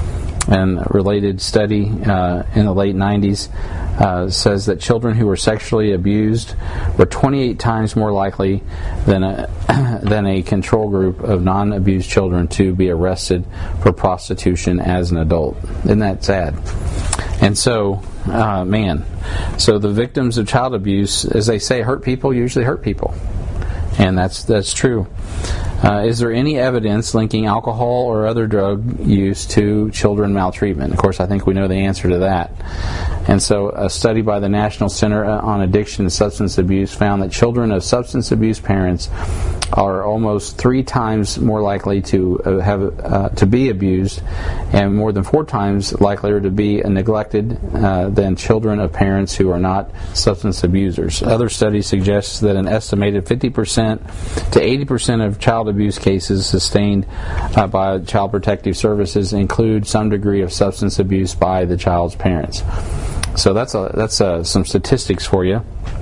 And a related study uh, in the late nineties uh, says that children who were sexually abused were twenty-eight times more likely than a, than a control group of non-abused children to be arrested for prostitution as an adult. Isn't that sad? And so, uh, man, so the victims of child abuse, as they say, hurt people usually hurt people. And that's that's true. Uh, is there any evidence linking alcohol or other drug use to children maltreatment? Of course, I think we know the answer to that. And so a study by the National Center on Addiction and Substance Abuse found that children of substance abuse parents are almost three times more likely to uh, have uh, to be abused, and more than four times likelier to be neglected uh, than children of parents who are not substance abusers. Other studies suggest that an estimated fifty percent to eighty percent of child abuse cases sustained uh, by Child Protective Services include some degree of substance abuse by the child's parents. So that's a, that's a, some statistics for you.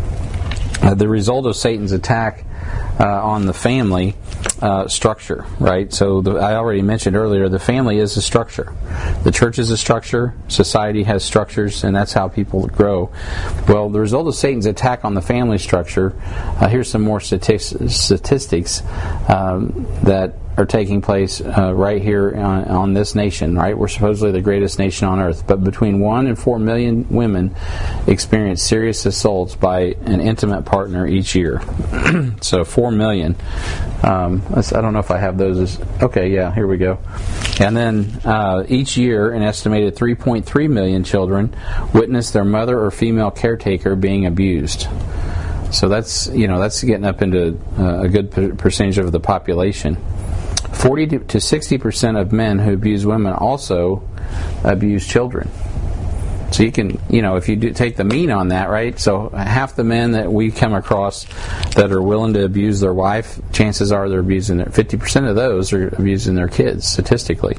Uh, the result of Satan's attack uh, on the family uh, structure, right? So the, I already mentioned earlier, the family is a structure. The church is a structure. Society has structures, and that's how people grow. Well, the result of Satan's attack on the family structure, uh, here's some more statistics, statistics um, that are taking place uh, right here on, on this nation, right? We're supposedly the greatest nation on earth, but between one and four million women experience serious assaults by an intimate partner each year. So four million. Um, I don't know if I have those as, okay, yeah, here we go. And then uh, each year, an estimated three point three million children witness their mother or female caretaker being abused. So that's, you know, that's getting up into uh, a good per- percentage of the population. forty to sixty percent of men who abuse women also abuse children. So you can, you know, if you do take the mean on that, right? So half the men that we come across that are willing to abuse their wife, chances are they're abusing their, fifty percent of those are abusing their kids, statistically.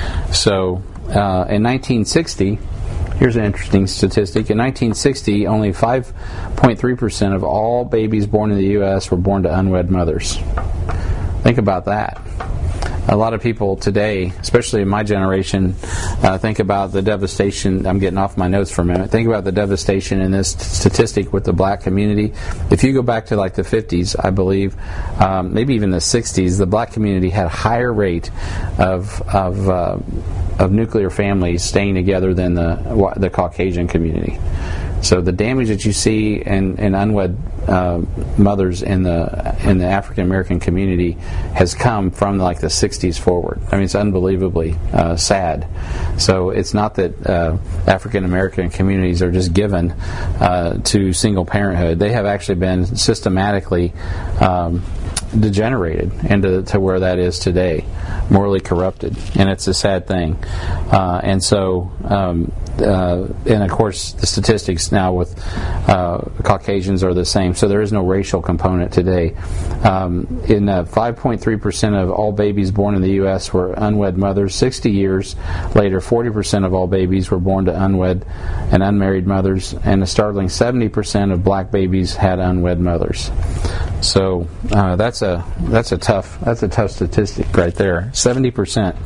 So uh, in nineteen sixty, here's an interesting statistic. In nineteen sixty, only five point three percent of all babies born in the U S were born to unwed mothers. Think about that. a lot of people today, especially in my generation, uh, think about the devastation. I'm getting off my notes for a minute. Think about the devastation in this statistic with the black community. If you go back to like the fifties, I believe, um, maybe even the sixties, the black community had a higher rate of of uh, of nuclear families staying together than the the Caucasian community. So the damage that you see in, in unwed uh, mothers in the in the African American community has come from like the sixties forward. I mean, it's unbelievably uh, sad. So it's not that uh, African American communities are just given uh, to single parenthood. They have actually been systematically um, degenerated into to where that is today, morally corrupted, and it's a sad thing. Uh, and so, um, uh, and of course, the statistics now with uh, Caucasians are the same. So there is no racial component today. Um, in uh, five point three percent of all babies born in the U S were unwed mothers. sixty years later, forty percent of all babies were born to unwed and unmarried mothers, and a startling seventy percent of black babies had unwed mothers. So uh, that's a that's a tough that's a tough statistic right there. seventy percent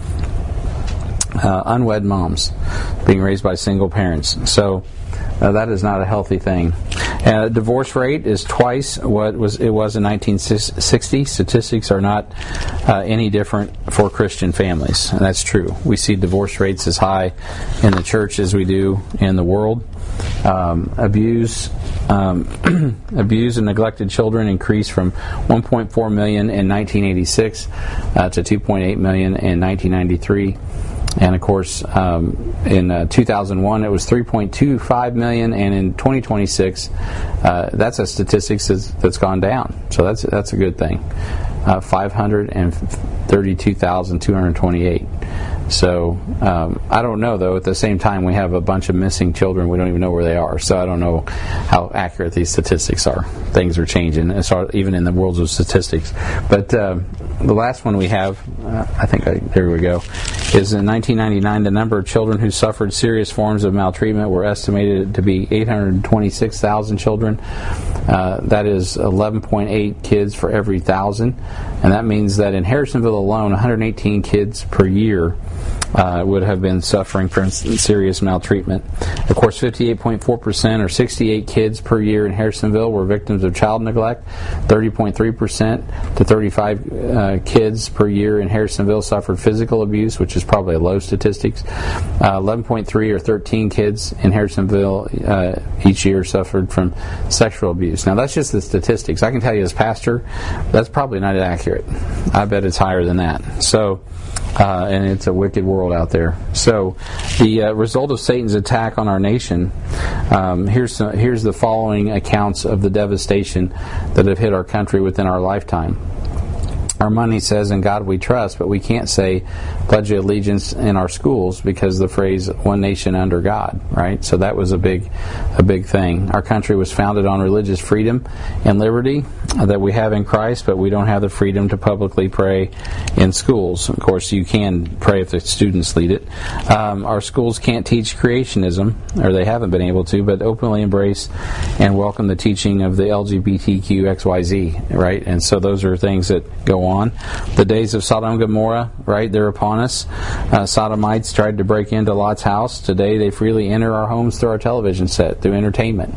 uh, unwed moms being raised by single parents. So uh, that is not a healthy thing. Uh, divorce rate is twice what was it was in nineteen sixty. Statistics are not uh, any different for Christian families, and that's true. We see divorce rates as high in the church as we do in the world. Um, abuse, um, abused and neglected children increased from one point four million in nineteen eighty-six uh, to two point eight million in nineteen ninety-three. And of course, um, in uh, two thousand one, it was three point two five million, and in twenty twenty-six, uh, that's a statistic that's, that's gone down. So that's that's a good thing. Uh, five hundred thirty-two thousand two hundred twenty-eight. So um, I don't know, though. At the same time, we have a bunch of missing children. We don't even know where they are. So I don't know how accurate these statistics are. Things are changing, as far, even in the world of statistics. But uh, the last one we have, uh, I think I, there we go, is in nineteen ninety-nine, the number of children who suffered serious forms of maltreatment were estimated to be eight hundred twenty-six thousand children. Uh, that is eleven point eight kids for every thousand. And that means that in Harrisonville alone, one hundred eighteen kids per year Uh, would have been suffering from serious maltreatment. Of course, fifty-eight point four percent or sixty-eight kids per year in Harrisonville were victims of child neglect. thirty point three percent to thirty-five uh, kids per year in Harrisonville suffered physical abuse, which is probably a low statistics. Uh, eleven point three or thirteen kids in Harrisonville uh, each year suffered from sexual abuse. Now, that's just the statistics. I can tell you as pastor, that's probably not accurate. I bet it's higher than that. So, uh, and it's a wicked world out there. So the uh, result of Satan's attack on our nation, um, here's some, here's the following accounts of the devastation that have hit our country within our lifetime. Our money says, "In God we trust," but we can't say pledge of allegiance in our schools because the phrase "one nation under God," right? So that was a big, a big thing. Our country was founded on religious freedom and liberty that we have in Christ, but we don't have the freedom to publicly pray in schools. Of course, you can pray if the students lead it. Um, our schools can't teach creationism, or they haven't been able to, but openly embrace and welcome the teaching of the L G B T Q X Y Z, right? And so those are things that go on. On. The days of Sodom and Gomorrah, right, they're upon us. Uh, Sodomites tried to break into Lot's house. Today they freely enter our homes through our television set, through entertainment.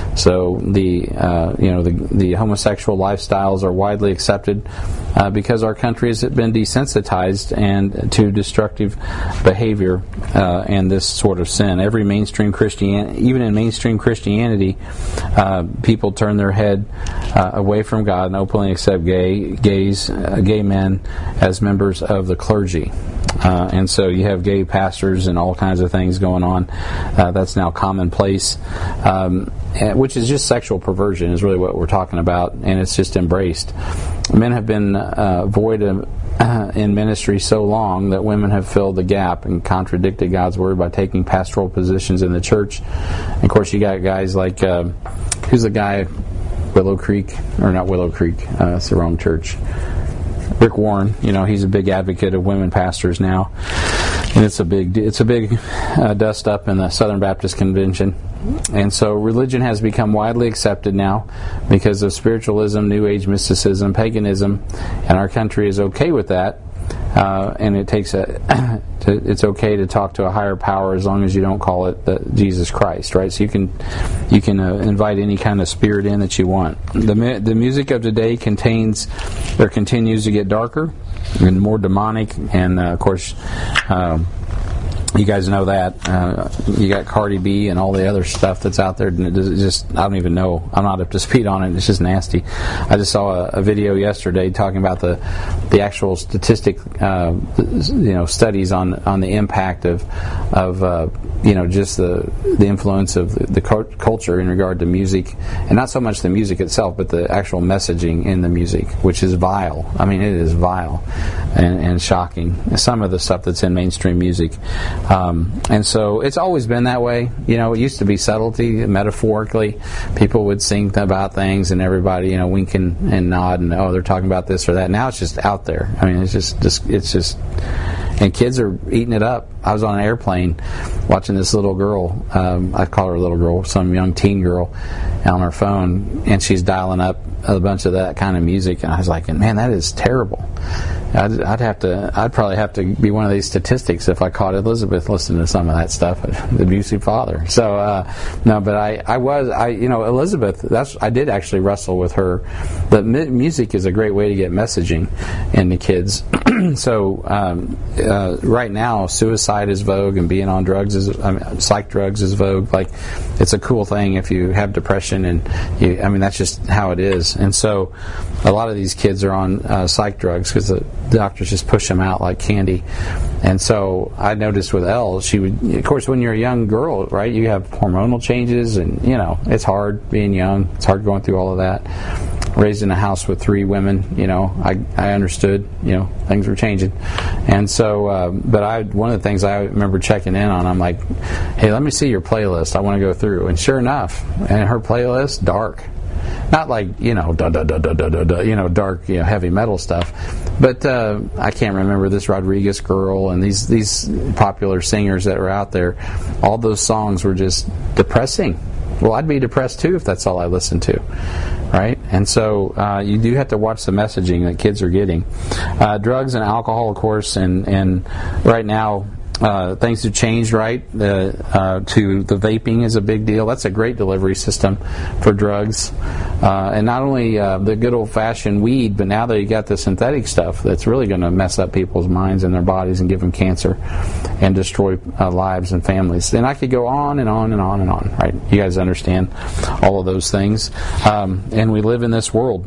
So the uh, you know the, the homosexual lifestyles are widely accepted uh, because our country has been desensitized and to destructive behavior uh, and this sort of sin. Every mainstream Christian, even in mainstream Christianity, uh, people turn their head uh, away from God and openly accept gay gays. Uh, gay men as members of the clergy. Uh, and so you have gay pastors and all kinds of things going on. Uh, that's now commonplace, um, which is just sexual perversion is really what we're talking about, and it's just embraced. Men have been uh, void of, uh, in ministry so long that women have filled the gap and contradicted God's word by taking pastoral positions in the church. And of course, you got guys like, uh, who's the guy, Willow Creek, or not Willow Creek, uh, it's the wrong church. Rick Warren, you know, he's a big advocate of women pastors now, and it's a big, it's a big uh, dust up in the Southern Baptist Convention. And so religion has become widely accepted now because of spiritualism, New Age mysticism, paganism, and our country is okay with that uh, and it takes a. to, it's okay to talk to a higher power as long as you don't call it the, Jesus Christ, right? So you can you can uh, invite any kind of spirit in that you want. The the music of today contains or continues to get darker and more demonic, and uh, of course. Um, You guys know that. Uh, you got Cardi B and all the other stuff that's out there. And it just, I don't even know. I'm not up to speed on it. It's just nasty. I just saw a, a video yesterday talking about the the actual statistic, uh, you know, studies on on the impact of of uh, you know just the the influence of the, the culture in regard to music, and not so much the music itself, but the actual messaging in the music, which is vile. I mean, it is vile and, and shocking. Some of the stuff that's in mainstream music. Um, and so it's always been that way. You know, it used to be subtlety, metaphorically. People would sing about things and everybody, you know, wink and, and nod and, oh, they're talking about this or that. Now it's just out there. I mean, it's just, just it's just, and kids are eating it up. I was on an airplane watching this little girl, um, I call her a little girl, some young teen girl, on her phone, and she's dialing up a bunch of that kind of music, and I was like, man, that is terrible. I'd, I'd have to, I'd probably have to be one of these statistics if I caught Elizabeth listening to some of that stuff, the abusive father. So, uh, no, but I, I was, I, you know, Elizabeth, that's, I did actually wrestle with her. But music is a great way to get messaging into kids. So, um, uh, right now, suicide is vogue, and being on drugs is, I mean, psych drugs is vogue. Like, it's a cool thing if you have depression, and you, I mean, that's just how it is. And so, a lot of these kids are on uh, psych drugs because the doctors just push them out like candy. And so, I noticed with Elle, she would, of course, when you're a young girl, right, you have hormonal changes, and, you know, it's hard being young. It's hard going through all of that. Raised in a house with three women, you know, I I understood, you know, things were changing, and so, uh, but I one of the things I remember checking in on, I'm like, hey, let me see your playlist. I want to go through, and sure enough, and her playlist, dark, not like, you know, da da da da da da, you know, dark, you know, heavy metal stuff, but uh, I can't remember this Rodriguez girl and these these popular singers that were out there. All those songs were just depressing. Well, I'd be depressed too if that's all I listened to, right? And so uh, you do have to watch the messaging that kids are getting. Uh, drugs and alcohol, of course, and, and right now uh, things have changed, right? Uh, uh, to the vaping is a big deal. That's a great delivery system for drugs. Uh, and not only uh, the good old-fashioned weed, but now they got the synthetic stuff that's really going to mess up people's minds and their bodies and give them cancer and destroy uh, lives and families. And I could go on and on and on and on, right? You guys understand all of those things. Um, and we live in this world.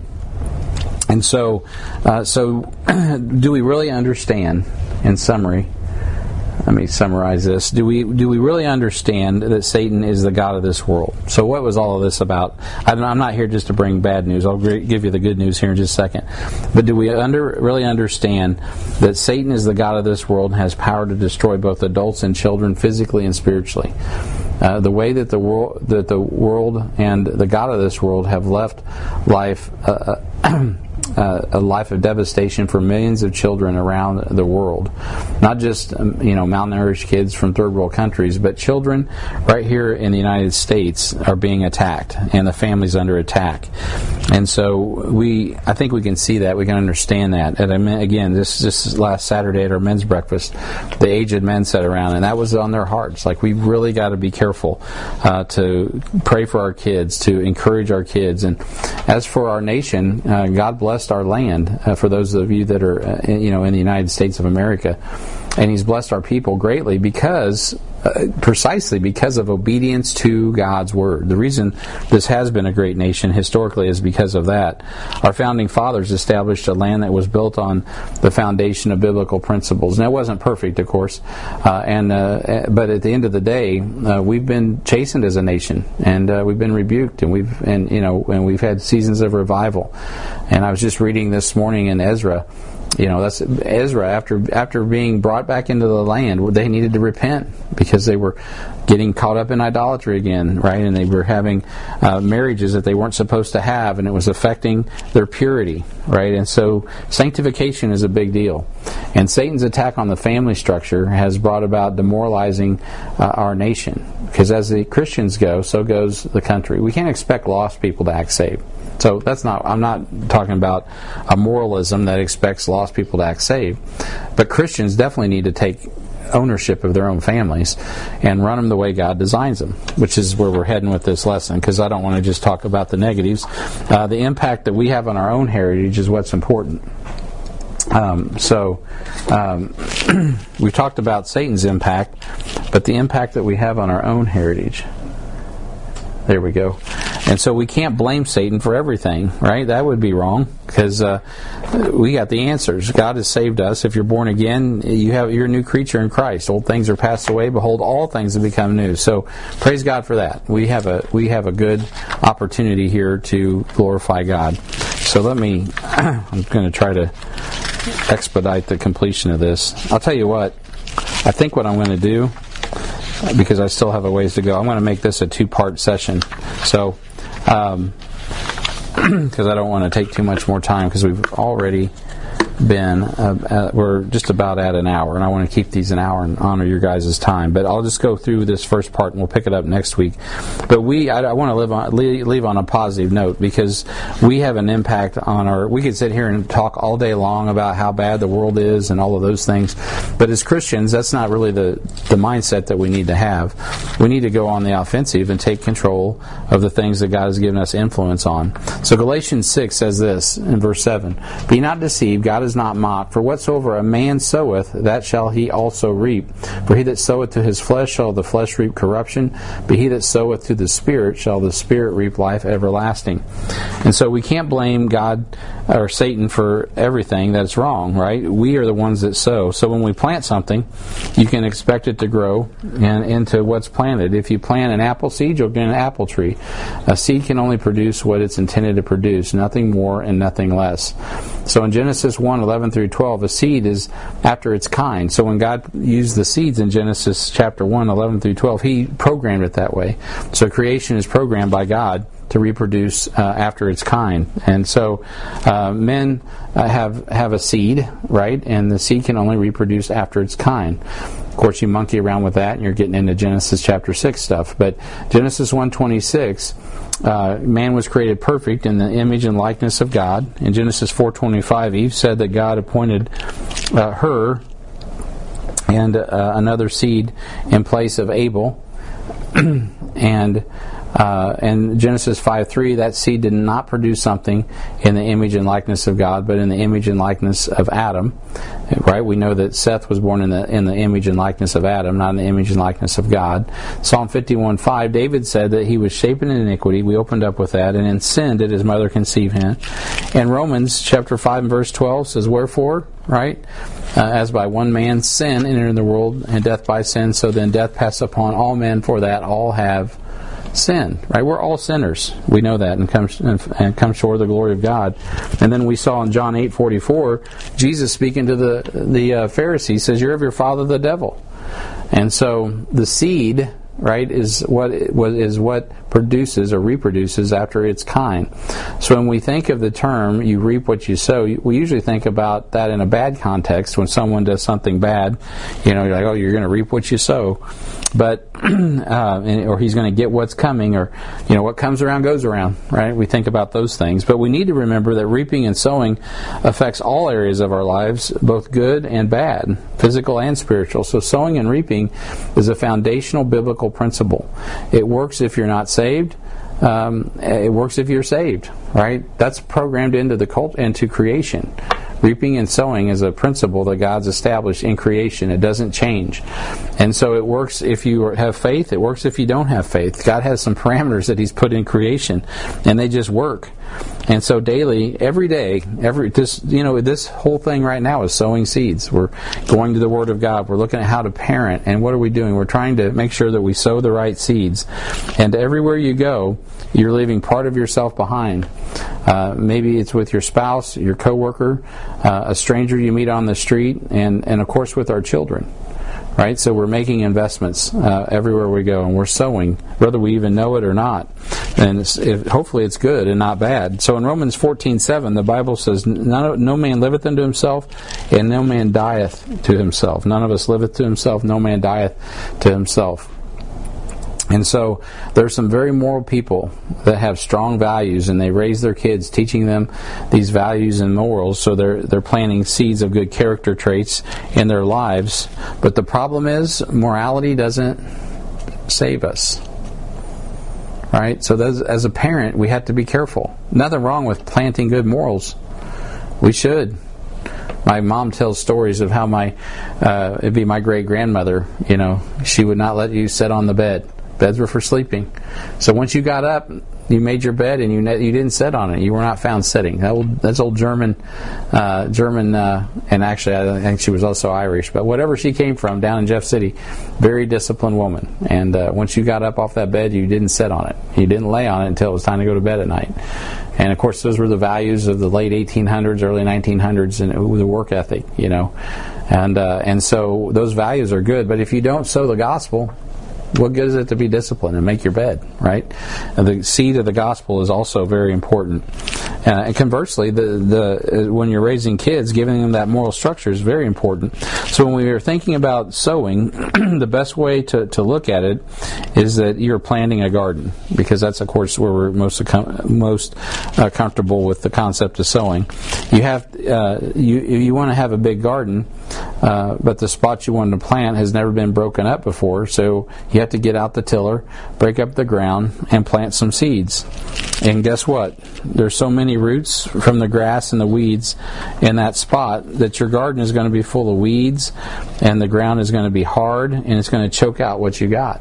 And so, uh, so do we really understand, in summary, let me summarize this. Do we do we really understand that Satan is the god of this world? So what was all of this about? I don't, I'm not here just to bring bad news. I'll give you the good news here in just a second. But do we under, really understand that Satan is the god of this world and has power to destroy both adults and children physically and spiritually? Uh, the way that the world that the world and the god of this world have left life. Uh, Uh, a life of devastation for millions of children around the world. Not just um, you know malnourished kids from third world countries, but children right here in the United States are being attacked, and the family's under attack. And so we, I think we can see that, we can understand that. And I mean, again, this this last Saturday at our men's breakfast, the aged men sat around, and that was on their hearts. Like, we've really got to be careful uh, to pray for our kids, to encourage our kids. And as for our nation, uh, God bless our land, uh, for those of you that are uh, in, you know in the United States of America, and He's blessed our people greatly because uh, precisely because of obedience to God's word. The reason this has been a great nation historically is because of that. Our founding fathers established a land that was built on the foundation of biblical principles. Now, it wasn't perfect, of course, uh, and uh, but at the end of the day, uh, we've been chastened as a nation, and uh, we've been rebuked, and we've and you know and we've had seasons of revival. And I was just reading this morning in Ezra. You know, that's Ezra, after after being brought back into the land, they needed to repent because they were getting caught up in idolatry again, right? And they were having uh, marriages that they weren't supposed to have, and it was affecting their purity, right? And so sanctification is a big deal. And Satan's attack on the family structure has brought about demoralizing uh, our nation. Because as the Christians go, so goes the country. We can't expect lost people to act saved. So that's not, I'm not talking about a moralism that expects lost people to act saved. But Christians definitely need to take ownership of their own families and run them the way God designs them, which is where we're heading with this lesson, because I don't want to just talk about the negatives. Uh, the impact that we have on our own heritage is what's important. Um, so um, we've talked about Satan's impact, but the impact that we have on our own heritage. There we go. And so we can't blame Satan for everything, right? That would be wrong, because uh, we got the answers. God has saved us. If you're born again, you have, you're a new creature in Christ. Old things are passed away. Behold, all things have become new. So praise God for that. We have a we have a good opportunity here to glorify God. So let me, I'm going to try to expedite the completion of this. I'll tell you what, I think what I'm going to do, because I still have a ways to go, I'm going to make this a two-part session. So, um, because I don't want to take too much more time, because we've already been, uh, at, we're just about at an hour, and I want to keep these an hour and honor your guys' time. But I'll just go through this first part, and we'll pick it up next week. But we, I, I want to live on, leave, leave on a positive note, because we have an impact on our, we could sit here and talk all day long about how bad the world is and all of those things, but as Christians, that's not really the, the mindset that we need to have. We need to go on the offensive and take control of the things that God has given us influence on. So Galatians six says this in verse seven, "Be not deceived, God is not mocked. For whatsoever a man soweth, that shall he also reap. For he that soweth to his flesh shall the flesh reap corruption, but he that soweth to the Spirit shall the Spirit reap life everlasting." And so we can't blame God or Satan for everything that's wrong, right? We are the ones that sow. So when we plant something, you can expect it to grow and into what's planted. If you plant an apple seed, you'll get an apple tree. A seed can only produce what it's intended to produce, nothing more and nothing less. So in Genesis one, eleven through twelve, a seed is after its kind. So when God used the seeds in Genesis chapter one, eleven through twelve, He programmed it that way. So creation is programmed by God to reproduce uh, after its kind. And so uh, men uh, have have a seed, right? And the seed can only reproduce after its kind. Of course, you monkey around with that, and you're getting into Genesis chapter six stuff. But Genesis one twenty-six, uh, man was created perfect in the image and likeness of God. In Genesis four twenty-five, Eve said that God appointed uh, her and uh, another seed in place of Abel. and Uh, and Genesis five three, that seed did not produce something in the image and likeness of God, but in the image and likeness of Adam. Right? We know that Seth was born in the in the image and likeness of Adam, not in the image and likeness of God. Psalm fifty-one five, David said that he was shapen in iniquity. We opened up with that. And in sin did his mother conceive him. And Romans chapter five and verse twelve says, "Wherefore," right? Uh, "as by one man sin entered in the world, and death by sin, so then death passed upon all men, for that all have sin." Right? We're all sinners. We know that, and come and come short of the glory of God. And then we saw in John eight forty-four, Jesus speaking to the the uh, Pharisees, says, "You're of your father the devil." And so the seed, right, is what is what produces or reproduces after its kind. So when we think of the term, "you reap what you sow," we usually think about that in a bad context. When someone does something bad, you know, you're like, "Oh, you're going to reap what you sow." But uh, or he's going to get what's coming, or you know, what comes around goes around, right? We think about those things, but we need to remember that reaping and sowing affects all areas of our lives, both good and bad, physical and spiritual. So sowing and reaping is a foundational biblical principle. It works if you're not saved. Um, it works if you're saved, right? That's programmed into the cult, into creation. Reaping and sowing is a principle that God's established in creation. It doesn't change. And so it works if you have faith. It works if you don't have faith. God has some parameters that He's put in creation, and they just work. And so daily, every day, every this you know this whole thing right now is sowing seeds. We're going to the Word of God. We're looking at how to parent, and what are we doing? We're trying to make sure that we sow the right seeds. And everywhere you go, you're leaving part of yourself behind. Uh, maybe it's with your spouse, your coworker, uh, a stranger you meet on the street, and and of course with our children. Right? So we're making investments uh, everywhere we go, and we're sowing, whether we even know it or not. And it's, it, hopefully it's good and not bad. So in Romans fourteen seven, the Bible says, no, no man liveth unto himself, and no man dieth to himself. None of us liveth to himself, no man dieth to himself. And so there's some very moral people that have strong values, and they raise their kids teaching them these values and morals, so they're they're planting seeds of good character traits in their lives. But the problem is, morality doesn't save us. Right? So those, as a parent, we have to be careful. Nothing wrong with planting good morals. We should. My mom tells stories of how my, uh, it'd be my great-grandmother, you know, she would not let you sit on the bed. Beds were for sleeping. So once you got up, you made your bed and you ne- you didn't sit on it. You were not found sitting. That old, that's old German, uh, German, uh, and actually I think she was also Irish. But whatever she came from down in Jeff City, very disciplined woman. And uh, once you got up off that bed, you didn't sit on it. You didn't lay on it until it was time to go to bed at night. And of course, those were the values of the late eighteen hundreds, early nineteen hundreds, and the work ethic, you know. And uh, and so those values are good. But if you don't sow the gospel, what good is it to be disciplined and make your bed, right? And the seed of the gospel is also very important. Uh, and conversely, the the uh, when you're raising kids, giving them that moral structure is very important. So when we are thinking about sowing, the best way to, to look at it is that you're planting a garden, because that's, of course, where we're most most uh, comfortable with the concept of sowing. You have uh, you you want to have a big garden, uh, but the spot you want to plant has never been broken up before, so you have to get out the tiller, break up the ground, and plant some seeds. And guess what? There's so many roots from the grass and the weeds in that spot that your garden is going to be full of weeds, and the ground is going to be hard, and it's going to choke out what you got.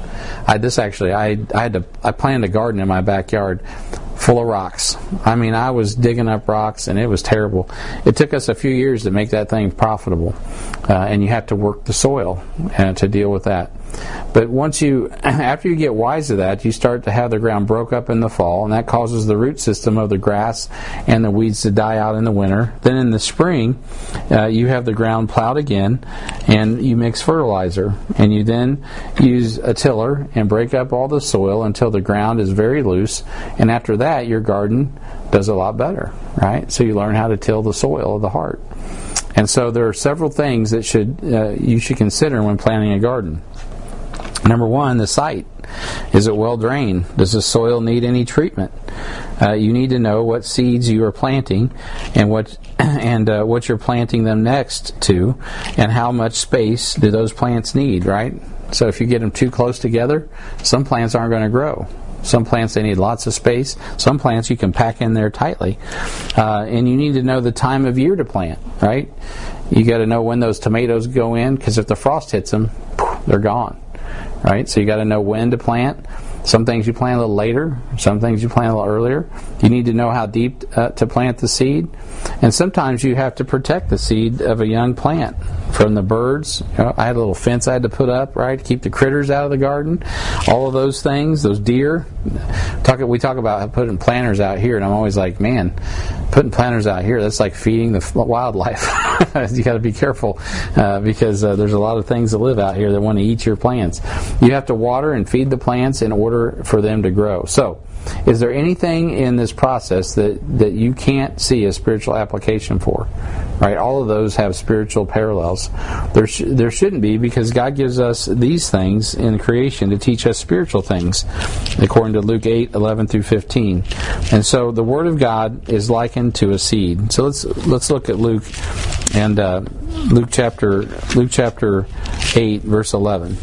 I this actually I I had to I planted a garden in my backyard full of rocks. I mean, I was digging up rocks, and it was terrible. It took us a few years to make that thing profitable, uh, and you have to work the soil uh, to deal with that. But once you, after you get wise to that, you start to have the ground broke up in the fall, and that causes the root system of the grass and the weeds to die out in the winter. Then in the spring, uh, you have the ground plowed again, and you mix fertilizer, and you then use a tiller and break up all the soil until the ground is very loose, and after that, your garden does a lot better, right? So you learn how to till the soil of the heart. And so there are several things that should uh, you should consider when planting a garden. Number one, the site. Is it well drained? Does the soil need any treatment? Uh, you need to know what seeds you are planting, and what and uh, what you're planting them next to, and how much space do those plants need, right? So if you get them too close together, some plants aren't going to grow. Some plants, they need lots of space. Some plants you can pack in there tightly. Uh, and you need to know the time of year to plant, right? You got to know when those tomatoes go in, because if the frost hits them, they're gone. Right? So you got to know when to plant. Some things you plant a little later, some things you plant a little earlier. You need to know how deep uh, to plant the seed. And sometimes you have to protect the seed of a young plant from the birds. You know, I had a little fence I had to put up, right, to keep the critters out of the garden. All of those things, those deer. Talk, we talk about putting planters out here, and I'm always like, man, putting planters out here, that's like feeding the wildlife. You got to be careful uh, because uh, there's a lot of things that live out here that want to eat your plants. You have to water and feed the plants in order for them to grow. So, is there anything in this process that, that you can't see a spiritual application for? Right? All of those have spiritual parallels. There, sh- there shouldn't be, because God gives us these things in creation to teach us spiritual things, according to Luke eight, eleven through fifteen. And so the Word of God is likened to a seed. So let's let's look at Luke and uh, Luke chapter Luke chapter eight, verse eleven.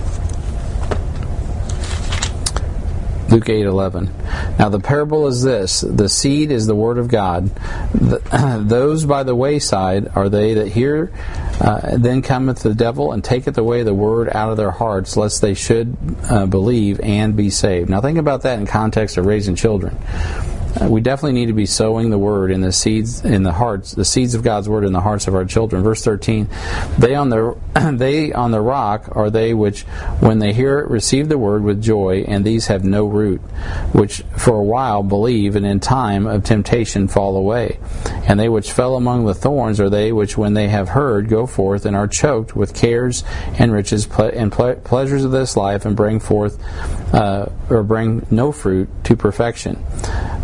Luke eight eleven. Now the parable is this: the seed is the word of God. The, those by the wayside are they that hear. Uh, then cometh the devil and taketh away the word out of their hearts, lest they should uh, believe and be saved. Now think about that in context of raising children. Uh, we definitely need to be sowing the word in the seeds in the hearts, the seeds of God's word in the hearts of our children. Verse thirteen: They on the they on the rock are they which, when they hear it, receive the word with joy, and these have no root, which for a while believe, and in time of temptation fall away. And they which fell among the thorns are they which, when they have heard, go forth and are choked with cares and riches ple- and ple- pleasures of this life, and bring forth uh, or bring no fruit to perfection.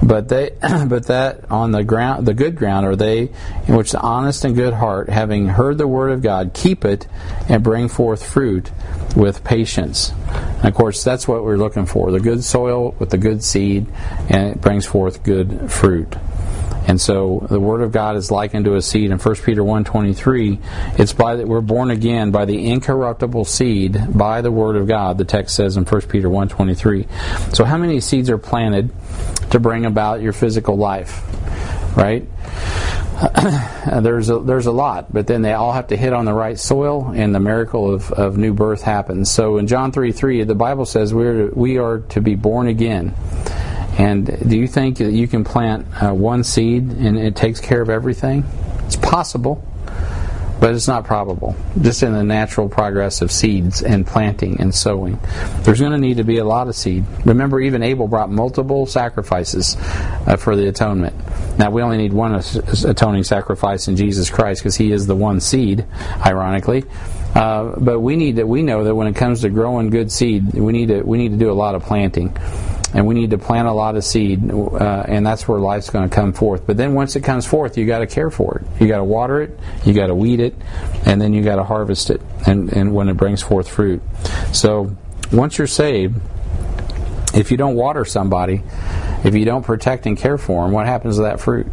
But they, but that on the ground, the good ground, are they in which the honest and good heart, having heard the word of God, keep it and bring forth fruit with patience. And of course, that's what we're looking for: the good soil with the good seed, and it brings forth good fruit. And so the Word of God is likened to a seed. In First Peter one twenty-three, it's by that we're born again by the incorruptible seed, by the Word of God, the text says in First Peter one twenty-three. So how many seeds are planted to bring about your physical life? Right? there's a, there's a lot, but then they all have to hit on the right soil, and the miracle of, of new birth happens. So in John three three, the Bible says we're to, we are to be born again. And do you think that you can plant uh, one seed and it takes care of everything? It's possible, but it's not probable. Just in the natural progress of seeds and planting and sowing, there's going to need to be a lot of seed. Remember, even Abel brought multiple sacrifices uh, for the atonement. Now, we only need one atoning sacrifice in Jesus Christ, because He is the one seed, ironically. Uh, but we need to, we know that when it comes to growing good seed, we need to we need to do a lot of planting. And we need to plant a lot of seed, uh, and that's where life's going to come forth. But then once it comes forth, you got to care for it. You got to water it, you got to weed it, and then you got to harvest it. And, and when it brings forth fruit, so once you're saved, if you don't water somebody, if you don't protect and care for them, what happens to that fruit?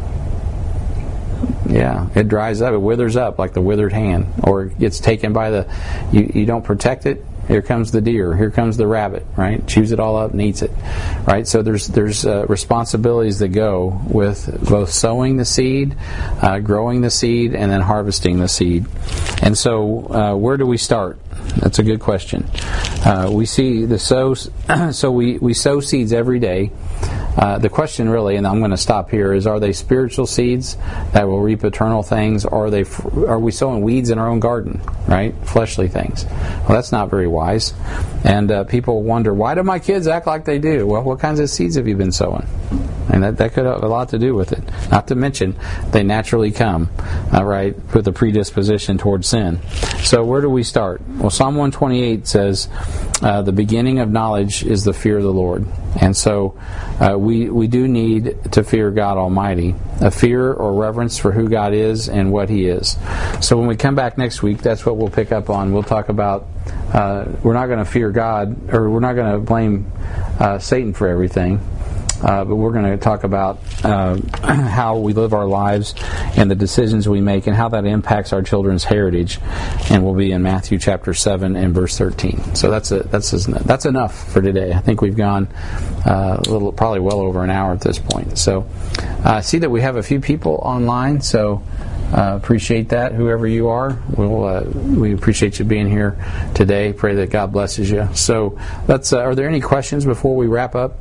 Yeah, it dries up, it withers up like the withered hand, or it gets taken by the. You, you don't protect it. Here comes the deer. Here comes the rabbit. Right, chews it all up and eats it. Right, so there's there's uh, responsibilities that go with both sowing the seed, uh, growing the seed, and then harvesting the seed. And so, uh, where do we start? That's a good question. Uh, we see the sows. So we we sow seeds every day. Uh, the question really, and I'm going to stop here, is: are they spiritual seeds that will reap eternal things? Or are they? Are we sowing weeds in our own garden? Right, fleshly things. Well, that's not very wise. And uh, people wonder, why do my kids act like they do? Well, what kinds of seeds have you been sowing? And that, that could have a lot to do with it. Not to mention, they naturally come, uh, right, with a predisposition towards sin. So where do we start? Well, Psalm one twenty-eight says, uh, the beginning of knowledge is the fear of the Lord. And so uh, we, we do need to fear God Almighty, a fear or reverence for who God is and what He is. So when we come back next week, that's what we'll pick up on. We'll talk about, uh, we're not going to fear God, or we're not going to blame uh, Satan for everything. Uh, but we're going to talk about uh, how we live our lives and the decisions we make and how that impacts our children's heritage. And we'll be in Matthew chapter seven and verse thirteen. So that's a, that's a, that's enough for today. I think we've gone uh, a little, probably well over an hour at this point. So I uh, see that we have a few people online. So uh, appreciate that, whoever you are. We'll uh, we appreciate you being here today. Pray that God blesses you. So let's. Uh, are there any questions before we wrap up?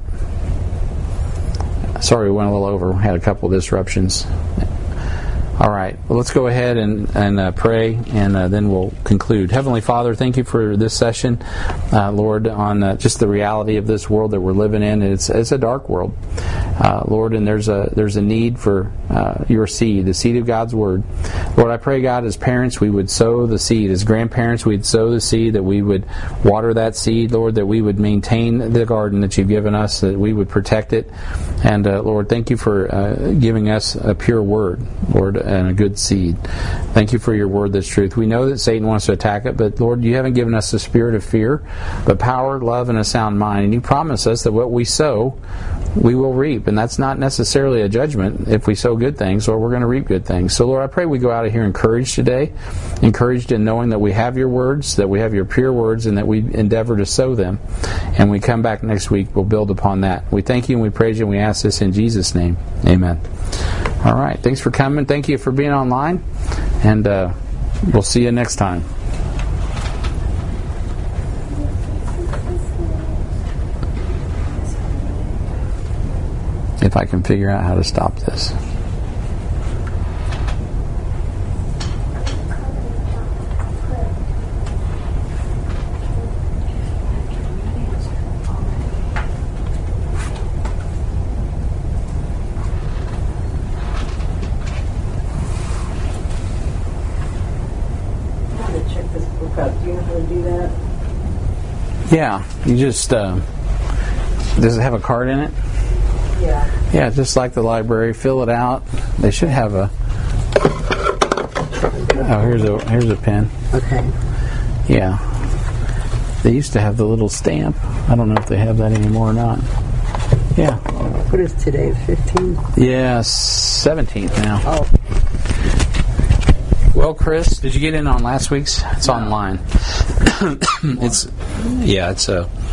Sorry, we went a little over. We had a couple of disruptions. All right. Well, let's go ahead and, and uh, pray, and uh, then we'll conclude. Heavenly Father, thank you for this session, uh, Lord, on uh, just the reality of this world that we're living in. It's it's a dark world, uh, Lord, and there's a there's a need for uh, your seed, the seed of God's Word. Lord, I pray, God, as parents, we would sow the seed. As grandparents, we'd sow the seed, that we would water that seed, Lord, that we would maintain the garden that you've given us, that we would protect it. And, uh, Lord, thank you for uh, giving us a pure word, Lord, and a good seed. Thank you for your word that's truth. We know that Satan wants to attack it, but, Lord, you haven't given us the spirit of fear, but power, love, and a sound mind. And you promise us that what we sow, we will reap. And that's not necessarily a judgment. If we sow good things, Lord, we're going to reap good things. So, Lord, I pray we go out of here encouraged today, encouraged in knowing that we have your words, that we have your pure words, and that we endeavor to sow them. And we come back next week, we'll build upon that. We thank you and we praise you, and we ask this in Jesus' name. Amen. All right. Thanks for coming. Thank you for being online. And uh, we'll see you next time. If I can figure out how to stop this. Yeah, you just, uh, does it have a card in it? Yeah. Yeah, just like the library. Fill it out. They should have a. Oh, here's a here's a pen. Okay. Yeah. They used to have the little stamp. I don't know if they have that anymore or not. Yeah. What is today? fifteenth? Yeah, seventeenth now. Oh. Well, Chris, did you get in on last week's? It's online. It's yeah, it's a